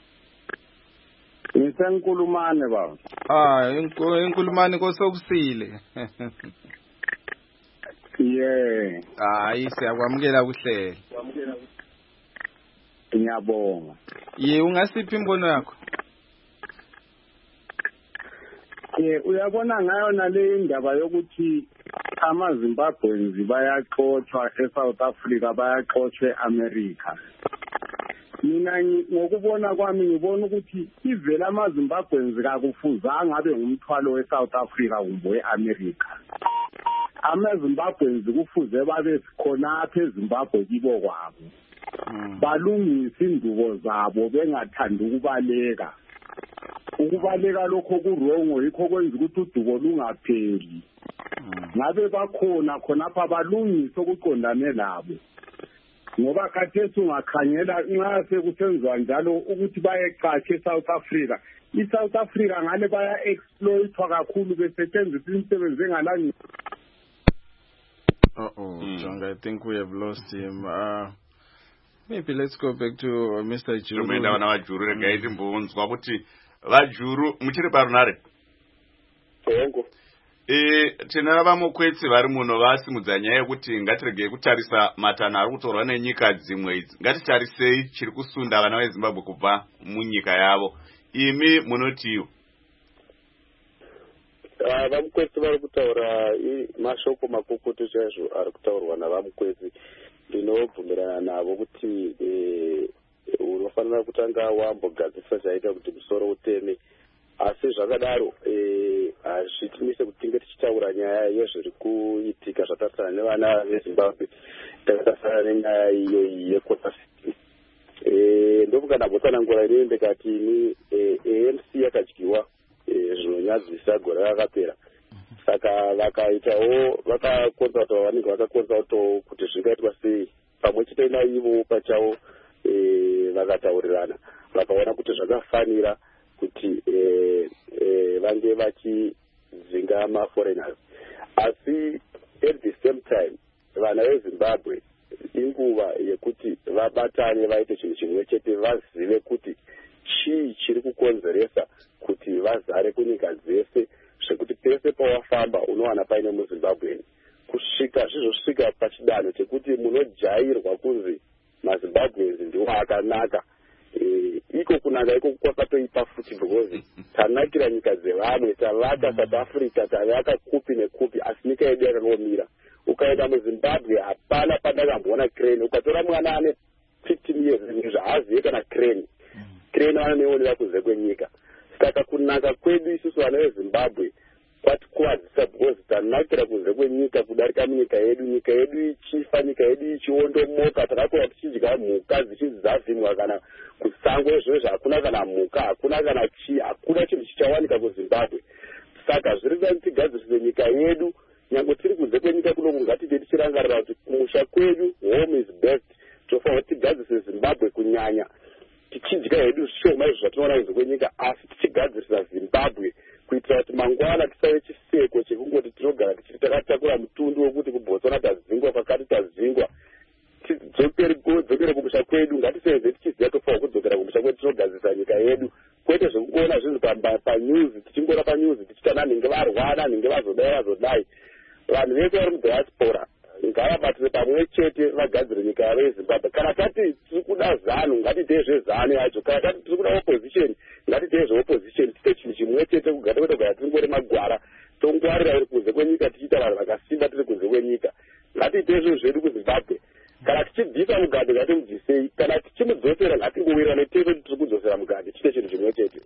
Ngisenkulumane baba. Ah, enkulumane kosokusile. Yeah. Hayi siyakwamukela kuhlelo. Ngiyabonga. Ye, ungasiphi imbono yakho? Eh uyabona ngayo nale indaba yokuthi amaZimbabweans bayaxoxwa eSouth Africa bayaxoxwa eAmerica. Mina ngokubona kwami ngibona ukuthi ivela amaZimbabweans kakufuzanga abe ngumthwalo weSouth Africa kumbe weAmerica. AmaZimbabweans kufuze babe khona apha eZimbabwe kibo kwabo. Balungisa indubo zabo bengathanda ukubaleka. Ukubaleka lokho kurongo yikho kwenza ukuthi udubo lungapheli. Ngabe bakhona khonapha balungisa okuqondane labo. Ngoba khathesi ungakhangela nxa sekusenziwa njalo ukuthi bayeqhatsha eSouth Africa. ISouth Africa ngale baya exploitwa kakhulu besetshenziswa imisebenzi engalani. Uh-oh, mm. John, I think we have lost him. Uh, maybe let's go back to uh, Mister Juru. Tumenda wana wajuru rega iti mbunzwa kuti vajuru muchiri parunare. Tongo. E tina vamukwetsi vari muno vasimudza nyaya yekuti ngatirege kutarisa matanho ari kutorwa nenyika dzimwe idzi. Ngatitarisei chiri kusunda vana veZimbabwe kubva munyika yavo. Imi munotiwo. Ah, vamukwetsi vari kutaura mashoko makukutu chaizvo ari kutaurwa navamukwetsi. Ndinobvumirana navo kuti unofanira kutanga wambogadzisa chaita kuti musoro uteme. Asi zvakadaro hazvitimise kuti tinge tichitaura nyaya yezviri kuitika zvatarisana nevana veZimbabwe takatasana nenyaya iyo yequota-system. Ndobukandambotsanangura inini ndikati ini A N C yakadyiwa zvinonyadzisa gore rakapera. Saka vakaitawo vakakonza kuti vanenge vakakonza kuti zvingaitwa sei pamwe chete naivo pachavo vakataurirana vakaona kuti zvakafanira kuti vange vachidzinga maforeigners. Asi at the same time vana veZimbabwe inguva yekuti vabatane vaite chinhu chimwe chete vazive kuti chii chiri kukonzeresa kuti vazare kunyika dzese zvekuti pese pawafamba unowana paine muZimbabwe. Kusvika zvizosvika pachidanho chekuti munojairwa kunzi maZimbabweans ndiwo akanaka. Iko kunaka iko kwakatoipa futi because tanakira nyika dzevamwe tavaka South Africa tavaka kupi nekupi asi nyika yedu yakangomira. Ukaenda muZimbabwe hapana pandakamboona crane. Ukatora mwana ane fifteen years zvaazive kana crane. Crane vanoneonera kunze kwenyika. Saka kunaka kwedu isusu vana veZimbabwe kwatikuwadzisa because tanakira kunze kwenyika kudarika munyika yedu. Nyika yedu ichifa, nyika yedu ichiondomoka, takakura tichidya mhuka dzichidzavhimwa kana kusango izvozvo hakuna kana mhuka, hakuna kana chii, hakuna chinhu chichawanika kuZimbabwe. Saka zviri kuda tigadzirise nyika yedu nyange tiri kunze kwenyika kunoku ngatide tichirangarira kuti kumusha kwedu home is best. Tofanira tigadzise Zimbabwe kunyanya tichidya hedu shoma izvo zvatinoona kunze kwenyika asi tichigadzirisa Zimbabwe kuitira kuti mangwana tisave chiseko chekungoti tinogara tichiti takatakura mutundu wekuti kuBotswana tadzingwa pakati tadzingwa tidzokere kumusha kwedu. Ngatiseve tichiziva tofanira kudzokera kumusha kwedu tinogadzirisa nyika yedu kwete zvekuona zvinhu panews tichingoona panews tichita nanhinge varwara nanhinge vazodai vazodai. Vanhu vese vari mudiaspora ngavabatire pamwe chete vagadzire nyika yavo yeZimbabwe. Kana tati tiri kuda zano ngatiitei zvezano yacho, kana tati tiri kuda opposition ngatiitei zveopposition, tiite chinhu chimwe chete kugara kwete kugara tingori magwara tongwarira iri kunze kwenyika tichiita vanhu vakasimba tiri kunze kwenyika. Ngatiitei zvinhu zvedu kuZimbabwe. Kana tichibvisa mugadhe ngatimudzisei, kana tichimudzosera ngatingowira netese kuti tiri kudzosera mugadhe tiite chinhu chimwe chete.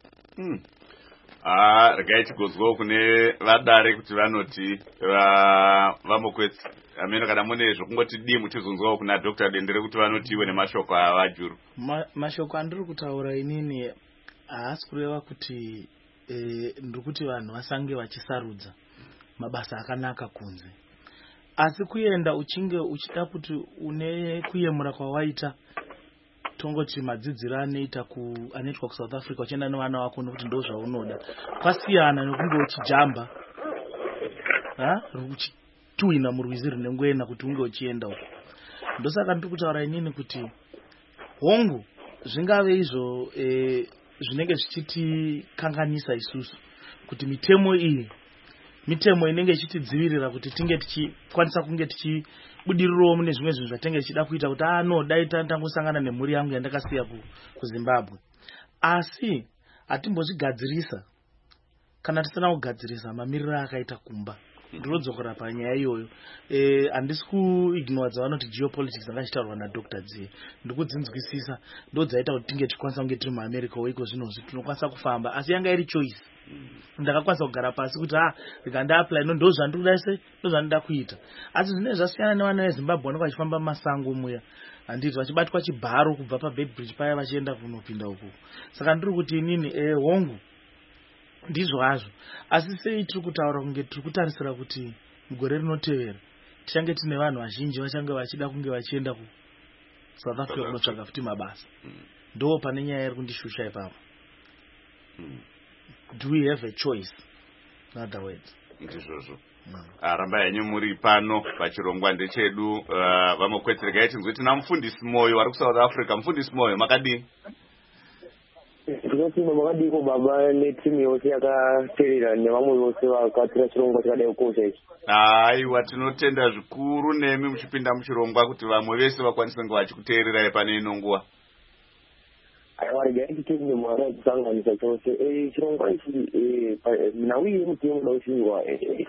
Ah, regai tigodzwawo kune vadare kuti vanoti vamukwetsi. Ameno kana mune zvokungoti dimu tizonzwawo kuna Doctor Dendere kuti vanotiwe nemashoko avajuru. Mashoko andiri kutaura inini haasi kureva kuti ndiri kuti vanhu vasange vachisarudza mabasa akanaka kunze. Asi kuenda uchinge uchida kuti une kuyemura kwawaita tongoti madzidziro anoita ku anoitwa kuSouth Africa uchienda nevana wako nokuti ndo zvaunoda kwasiyana nekunge uchijamba ha uchituina murwizi rinengwena kuti unge uchienda uko. Ndosaka ndiri kutaura inini kuti hongu zvingave izvo e, zvinenge zvichitikanganisa isusu kuti mitemo iyi mitemo inenge ichitidzivirira kuti tinge tichikwanisa kunge tichibudirirawo mune zvimwe zvinhu zvatinenge tichida kuita kuti ah no dai tangosangana nemhuri yangu yandakasiya ku, kuZimbabwe. Asi hatimbozvigadzirisa kana tisina kugadzirisa mamiriro akaita kumba. Ndinodzokera panyaya iyoyo. Eh handisi kuignore dzavanoti geopolitics dzakachitaurwa naDr Dziye. Ndikudzinzwisisa ndodzaita kuti tinge tikwanisa kunge tiri muAmerica weiko zvino tinokwanisa kufamba asi yanga iri choice. Ndakakwanisa kugara pasi kuti ah ndikanda apply no ndo zvandinoda ise ndo zvandinoda kuita. Asi zvine zvasiyana nevana veZimbabwe vanenge vachifamba masango muya. Handiti vachibatwa chibharo kubva paBedbridge paya vachienda kunopinda uko. Saka ndiri kuti inini eh hongu ndizvo hazvo asi sei tiri kutaura kunge tiri kutarisira kuti mugore rinotevera tichange tine vanhu vazhinji vachange vachida kunge vachienda ku South Africa kunotsvaga futi mabasa. Ndo pane nyaya iri kundishusha ipapo. Do we have a choice? In other words, ndizvozvo. Aramba yenyu muri pano pachirongwa ndechedu vamokwetsereka yechinzwe tina mufundisi Moyo vari ku South Africa. Mufundisi Moyo makadini? Ndinotima makadiko baba netimu yose yakateerera nevamwe vose vakatira chirongwa chakadai kukosha ichi. Aiwa tinotenda zvikuru nemi muchipinda muchirongwa kuti vamwe vese vakwanise kunge vachikuteererai pane ino nguva. Aiwa regai titende mwana kusanganisa chose eh chirongwa ichi eh nawi yemutemo unoshingwa eh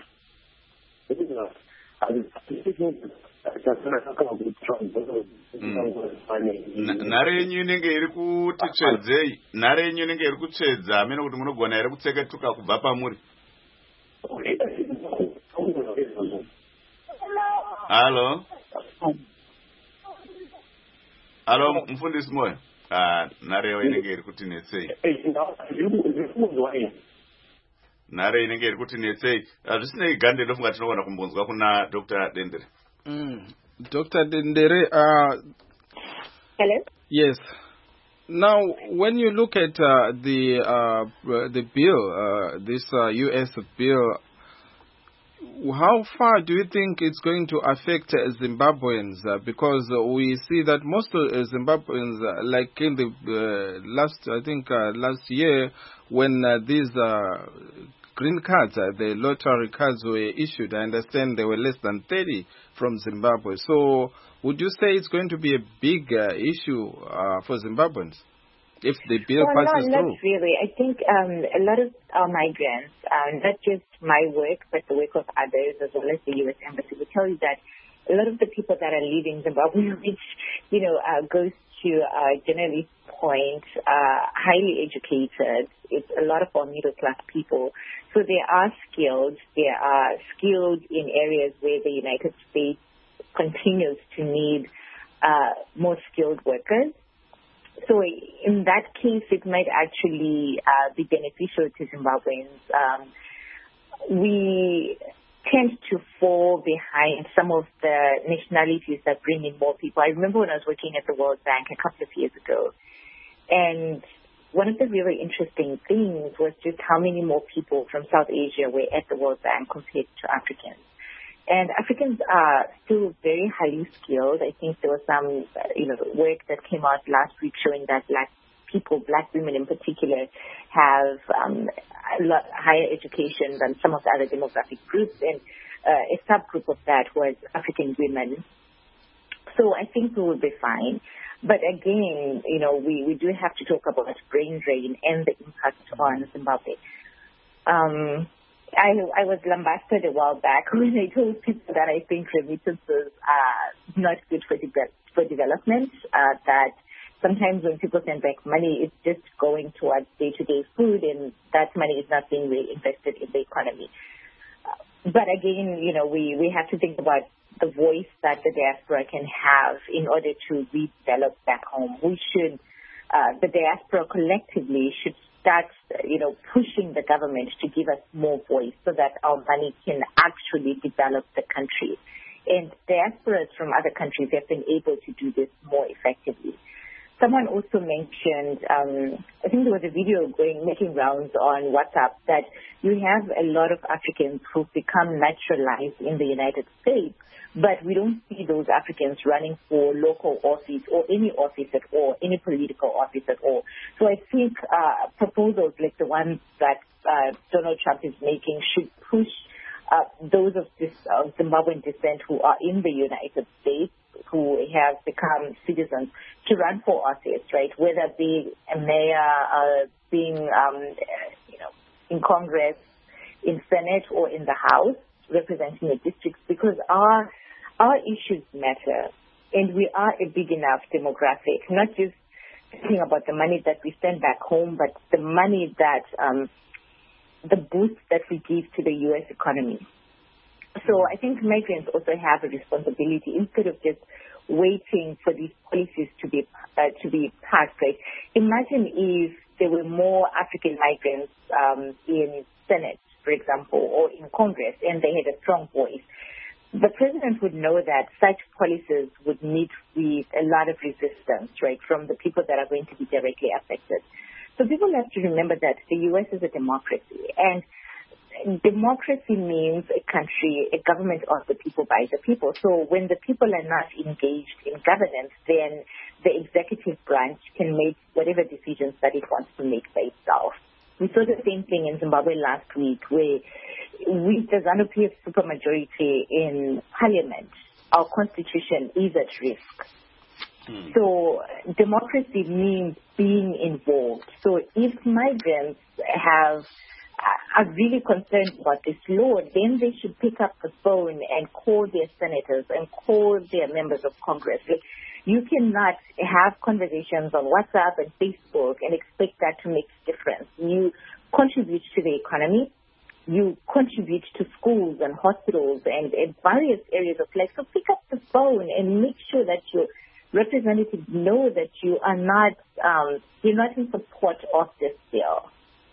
nhare yenyu inenge iri kuti tsvedzei nhare yenyu inenge iri kutsvedza amene kuti munogona here kutseketuka kubva pamuri. Halo halo mufundisi Moyo. Ah nhare inenge iri kuti netsei nhare inenge iri kuti netsei zvisinei gande ndofunga tinogona kumbonzwa kuna Doctor Dendere. Mm. Doctor Dendere, uh, hello. Yes. Now, when you look at uh, the uh, the bill, uh, this uh, U S bill, how far do you think it's going to affect uh, Zimbabweans? Uh, because uh, we see that most of uh, Zimbabweans, uh, like in the uh, last, I think uh, last year, when uh, these uh, green cards, uh, the lottery cards were issued, I understand there were less than thirty from Zimbabwe. So would you say it's going to be a big uh, issue uh, for Zimbabweans if the bill well, passes no, through? Not really. I think um, a lot of our migrants, uh, not just my work, but the work of others, as well as the U S Embassy, will tell you that a lot of the people that are leaving Zimbabwe, which, you know, uh, goes to uh, generally point, uh, highly educated. It's a lot of our middle-class people. So they are skilled. They are skilled in areas where the United States continues to need uh, more skilled workers. So in that case, it might actually uh, be beneficial to Zimbabweans. Um, we tend to fall behind some of the nationalities that bring in more people. I remember when I was working at the World Bank a couple of years ago, and one of the really interesting things was just how many more people from South Asia were at the World Bank compared to Africans. And Africans are still very highly skilled. I think there was some, you know, work that came out last week showing that black people, black women in particular, have um, a lot higher education than some of the other demographic groups. And uh, a subgroup of that was African women. So I think we will be fine. But again, you know, we, we do have to talk about brain drain and the impact on Zimbabwe. Um, I I was lambasted a while back when I told people that I think remittances are not good for de- for development, uh, that sometimes when people send back money, it's just going towards day-to-day food, and that money is not being reinvested in the economy. Uh, but again, you know, we, we have to think about the voice that the diaspora can have in order to redevelop back home. We should, uh, the diaspora collectively should start, you know, pushing the government to give us more voice so that our money can actually develop the country. And diasporas from other countries have been able to do this more effectively. someone also mentioned, um, I think there was a video going making rounds on WhatsApp that you have a lot of Africans who've become naturalized in the United States, but we don't see those Africans running for local office or any office at all, any political office at all. So I think uh, proposals like the ones that uh, Donald Trump is making should push uh, those of, this, of Zimbabwean descent who are in the United States, who have become citizens, to run for office, right? Whether be a mayor, uh, being, um, you know, in Congress, in Senate, or in the House, representing the districts, because our our issues matter, and we are a big enough demographic. Not just thinking about the money that we send back home, but the money that um, the boost that we give to the U S economy. So I think migrants also have a responsibility instead of just waiting for these policies to be uh, to be passed. Right? Imagine if there were more African migrants um, in Senate, for example, or in Congress, and they had a strong voice. The president would know that such policies would meet with a lot of resistance, right, from the people that are going to be directly affected. So people have to remember that the U S is a democracy, and democracy means a country, a government of the people, by the people. So when the people are not engaged in governance, then the executive branch can make whatever decisions that it wants to make by itself. We saw the same thing in Zimbabwe last week, where with the ZANU-P F supermajority in parliament, our constitution is at risk. Hmm. So democracy means being involved. So if migrants have are really concerned about this law, then they should pick up the phone and call their senators and call their members of Congress. Like, you cannot have conversations on WhatsApp and Facebook and expect that to make a difference. You contribute to the economy. You contribute to schools and hospitals and, and various areas of life. So pick up the phone and make sure that your representatives know that you are not, um, you're not in support of this bill.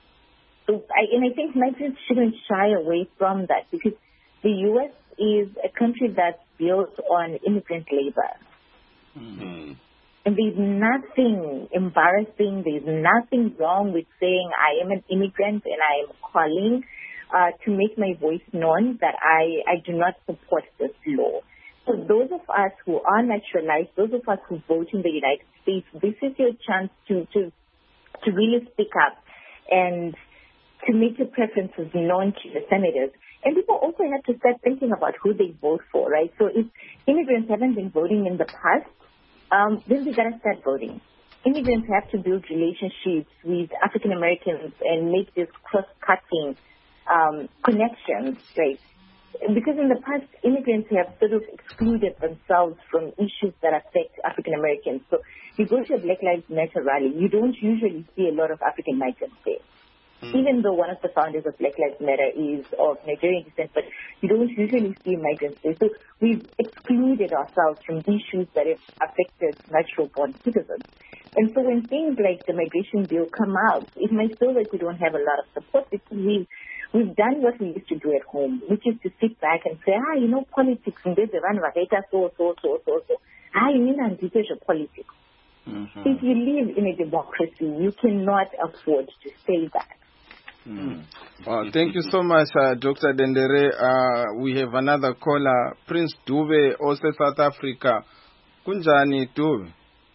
So I, and I think migrants shouldn't shy away from that, because the U S is a country that's built on immigrant labor. Mm-hmm. And there's nothing embarrassing, there's nothing wrong with saying I am an immigrant and I am calling uh, to make my voice known that I, I do not support this law. So those of us who are naturalized, those of us who vote in the United States, this is your chance to, to, to really speak up and to make your preferences known to the senators. And people also have to start thinking about who they vote for, right? So if immigrants haven't been voting in the past, um, then they got to start voting. Immigrants have to build relationships with African Americans and make this cross-cutting um, connections, right? Because in the past, immigrants have sort of excluded themselves from issues that affect African Americans. So you go to a Black Lives Matter rally, you don't usually see a lot of African migrants there. Mm. Even though one of the founders of Black Lives Matter is of Nigerian descent, but you don't usually see migrants there. So we've excluded ourselves from issues that have affected natural-born citizens. And so when things like the migration bill come out, it might feel like we don't have a lot of support, because we've, we've done what we used to do at home, which is to sit back and say, ah, you know, politics, and there's a run so, so, so, so, so. Ah, you mean anti-social politics. Mm-hmm. If you live in a democracy, you cannot afford to say that. Mm. Well, thank you so much, uh, Doctor Dendere. Uh, we have another caller, Prince Dube, also South Africa. Kunjani Dube?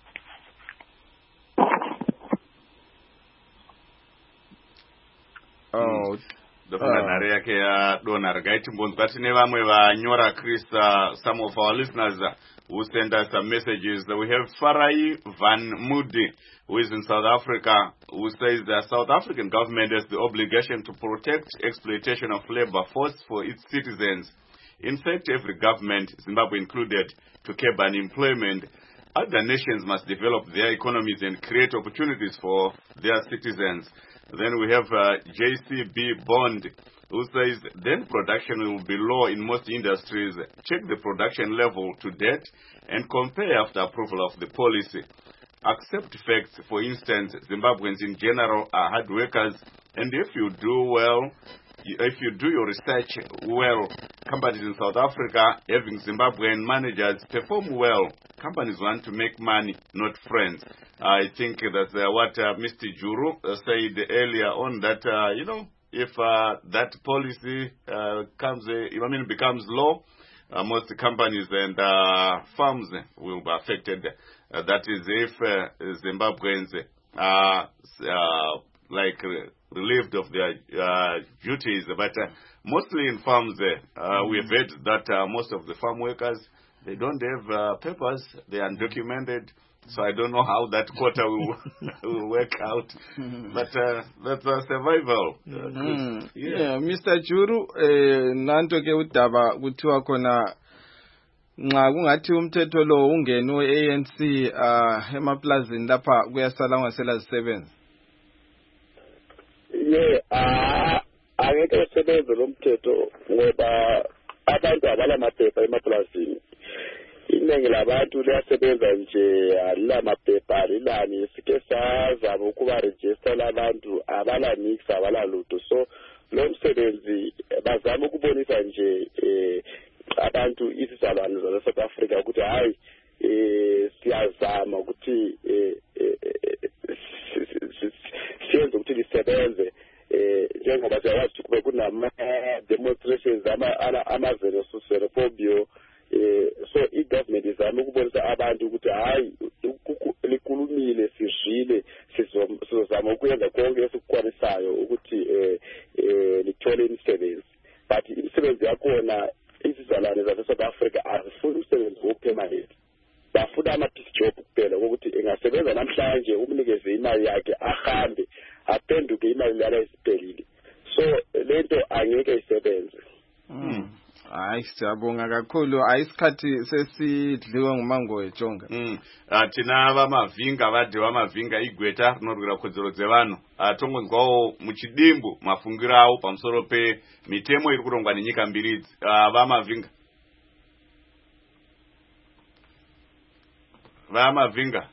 Oh, ndofuna nhare yake yadonha rakaitimbonzwa tine vamwe vanyora Chris, uh, some of our listeners uh, who send us some messages. We have Farai Van Moody, who is in South Africa, who says the South African government has the obligation to protect exploitation of labor force for its citizens. In fact, every government, Zimbabwe included, to curb unemployment. Other nations must develop their economies and create opportunities for their citizens. Then we have uh, J C B Bond, who says then production will be low in most industries. Check the production level to date and compare after approval of the policy. Accept facts. For instance, Zimbabweans in general are hard workers, and if you do well, if you do your research well, companies in South Africa having Zimbabwean managers perform well. companies want to make money, not friends. I think that's uh, what uh, Mister Juru uh, said earlier on, that, uh, you know, if uh, that policy uh, comes, uh, I mean, becomes law, uh, most companies and uh, farms will be affected. Uh, that is if uh, Zimbabweans are uh, like uh, relieved of their uh, duties. But uh, mostly in farms, uh, mm. we've heard that uh, most of the farm workers, they don't have uh, papers, they are undocumented. So I don't know how that quota will, will work out. Mm-hmm. But uh, that's a survival. Mm-hmm. Uh, yeah. yeah, Mister Juru, eh, nanto ke udaba kuthiwa khona nxa kungathi umthetho lo ungeno A N C uh, emaplazini lapha kuyasala ungasela zisebenza. Yeah, ah angeke usebenze lo mthetho ngoba abantu abala maphepha emaplazini. Iningi labantu liyasebenza nje alamaphepha lilani sike sazama ukuba register abantu abala mix abala lutho, so lo msebenzi bazama ukubonisa nje eh abantu isizalwane za South Africa ukuthi hayi eh siyazama ukuthi eh siyenze ukuthi lisebenze eh njengoba siyawazi kube kunama demonstrations ama ama xenophobia. Uh, so i-government izama ukubonisa abantu ukuthi hayi likhulumile sishile sizozama ukuyenza konke esikukwanisayo ukuthi eh lithole imisebenzi, but imisebenzi yakhona izizalwane zase-South Africa azifuni umsebenzi wopermanent, bafuna ama-piece job kuphela ukuthi engasebenza namhlanje umnikeze imali yakhe ahambe aphenduke imali yala isiphelile, so lento angeke isebenze. Mm. Hayi siyabonga kakhulu, ayisikhathi sesidliwe ngumango ejonga. Mm. Uh, tina vamavinga vadhi vamavinga igweta rinorwira kodzero dzevanhu atongonzwawo muchidimbu mafungiro avo pamusoro pemitemo iri kurongwa nenyika mbiri idzi. Uh, vamavinga vamavinga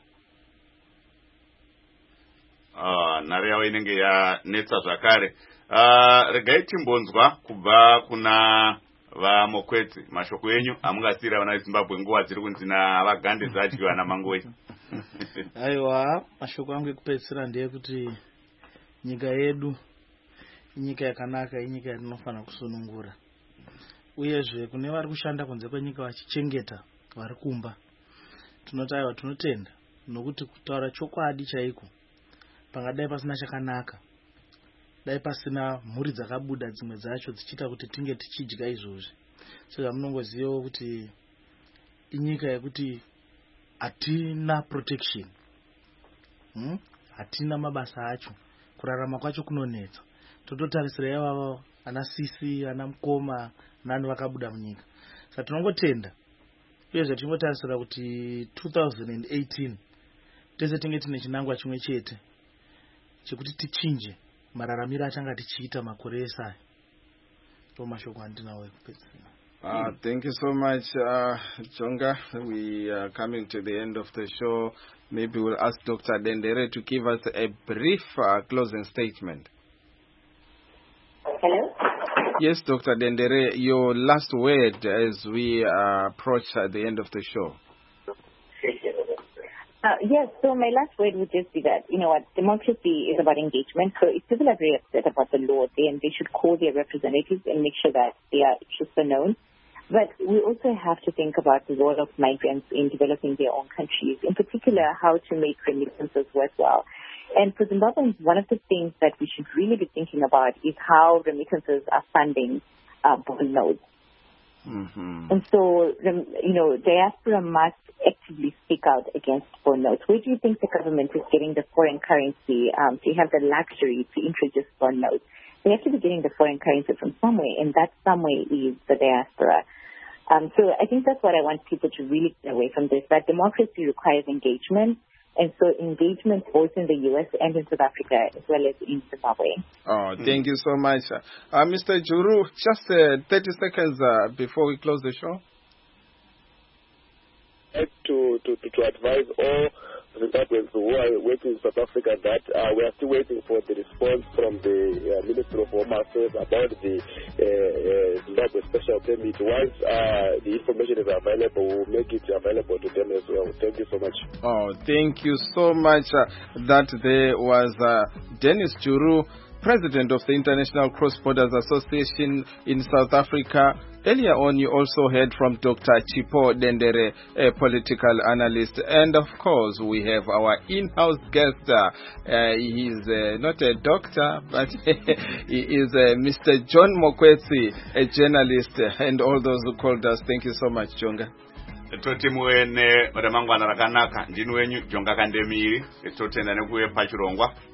uh, nhare yavo inenge yanetsa zvakare. Uh, regai timbonzwa kubva kuna vamokwedzi mashoko enyu amungasira vana veZimbabwe nguva dziri kunzi navagande zadyiwa namangoi. Aiwa, mashoko angu ekupedzisira ndeyekuti nyika yedu inyika yakanaka, inyika yatinofana kusunungura, uyezve kune vari kushanda kunze kwenyika vachichengeta vari kumba, tinoti aiwa tinotenda, nokuti kutaura chokwadi chaiko pangadai pasina chakanaka, dai pasina mhuri dzakabuda dzimwe dzacho dzichita kuti tinge tichidya izvozvi. Saka munongozivawo kuti inyika yekuti hatina protection, hmm? hatina mabasa acho, kurarama kwacho kunonetsa. Tototarisira yavavo ana sisi, ana mukoma, nani vakabuda munyika. Saka tinongotenda uyezve tingotarisira kuti two thousand eighteen tese tinge tine chinangwa chimwe chete chekuti tichinje mararamiro achanga tichiita makore esaya. Tomashoko andinawo ekupedzisira. Uh, thank you so much, uh, Jonga. We are coming to the end of the show. Maybe we'll ask Doctor Dendere to give us a brief uh, closing statement. Hello? Yes, Doctor Dendere, your last word as we uh, approach uh, the end of the show. Uh, yes, so my last word would just be that, you know what, democracy is about engagement. So if people are very upset about the law, then they should call their representatives and make sure that their interests are known. But we also have to think about the role of migrants in developing their own countries, in particular how to make remittances worthwhile. And for Zimbabweans, one of the things that we should really be thinking about is how remittances are funding uh, bond notes. Mm-hmm. And so, you know, diaspora must actively speak out against bond notes. Where do you think the government is getting the foreign currency um, to have the luxury to introduce bond notes? They have to be getting the foreign currency from somewhere, and that somewhere is the diaspora. Um, so I think that's what I want people to really get away from this, that democracy requires engagement. And so engagement both in the U S and in South Africa as well as in Zimbabwe. Oh, thank you so much. Uh, Mister Juru, just uh, thirty seconds uh, before we close the show. To, to, to, to advise all Zimbabweans who are working in South Africa that uh, we are still waiting for the response from the uh, Ministry of Home Affairs about the uh, uh, Zimbabwe special permit. Once uh, the information is available, we'll make it available to them as well. Thank you so much. Oh, thank you so much. Uh, that there was uh, Dennis Juru, President of the International Cross Borders Association in South Africa. Earlier on, you also heard from Doctor Chipo Dendere, a political analyst. And of course, we have our in-house guest. Uh, he is uh, not a doctor, but he is uh, Mister John Mokwetsi, a journalist, and all those who called us. Thank you so much, Jonga. Toti muene ramangwana rakanaka ndinu wenyu Jonga Kandemiri totenda nekuye pachirongwa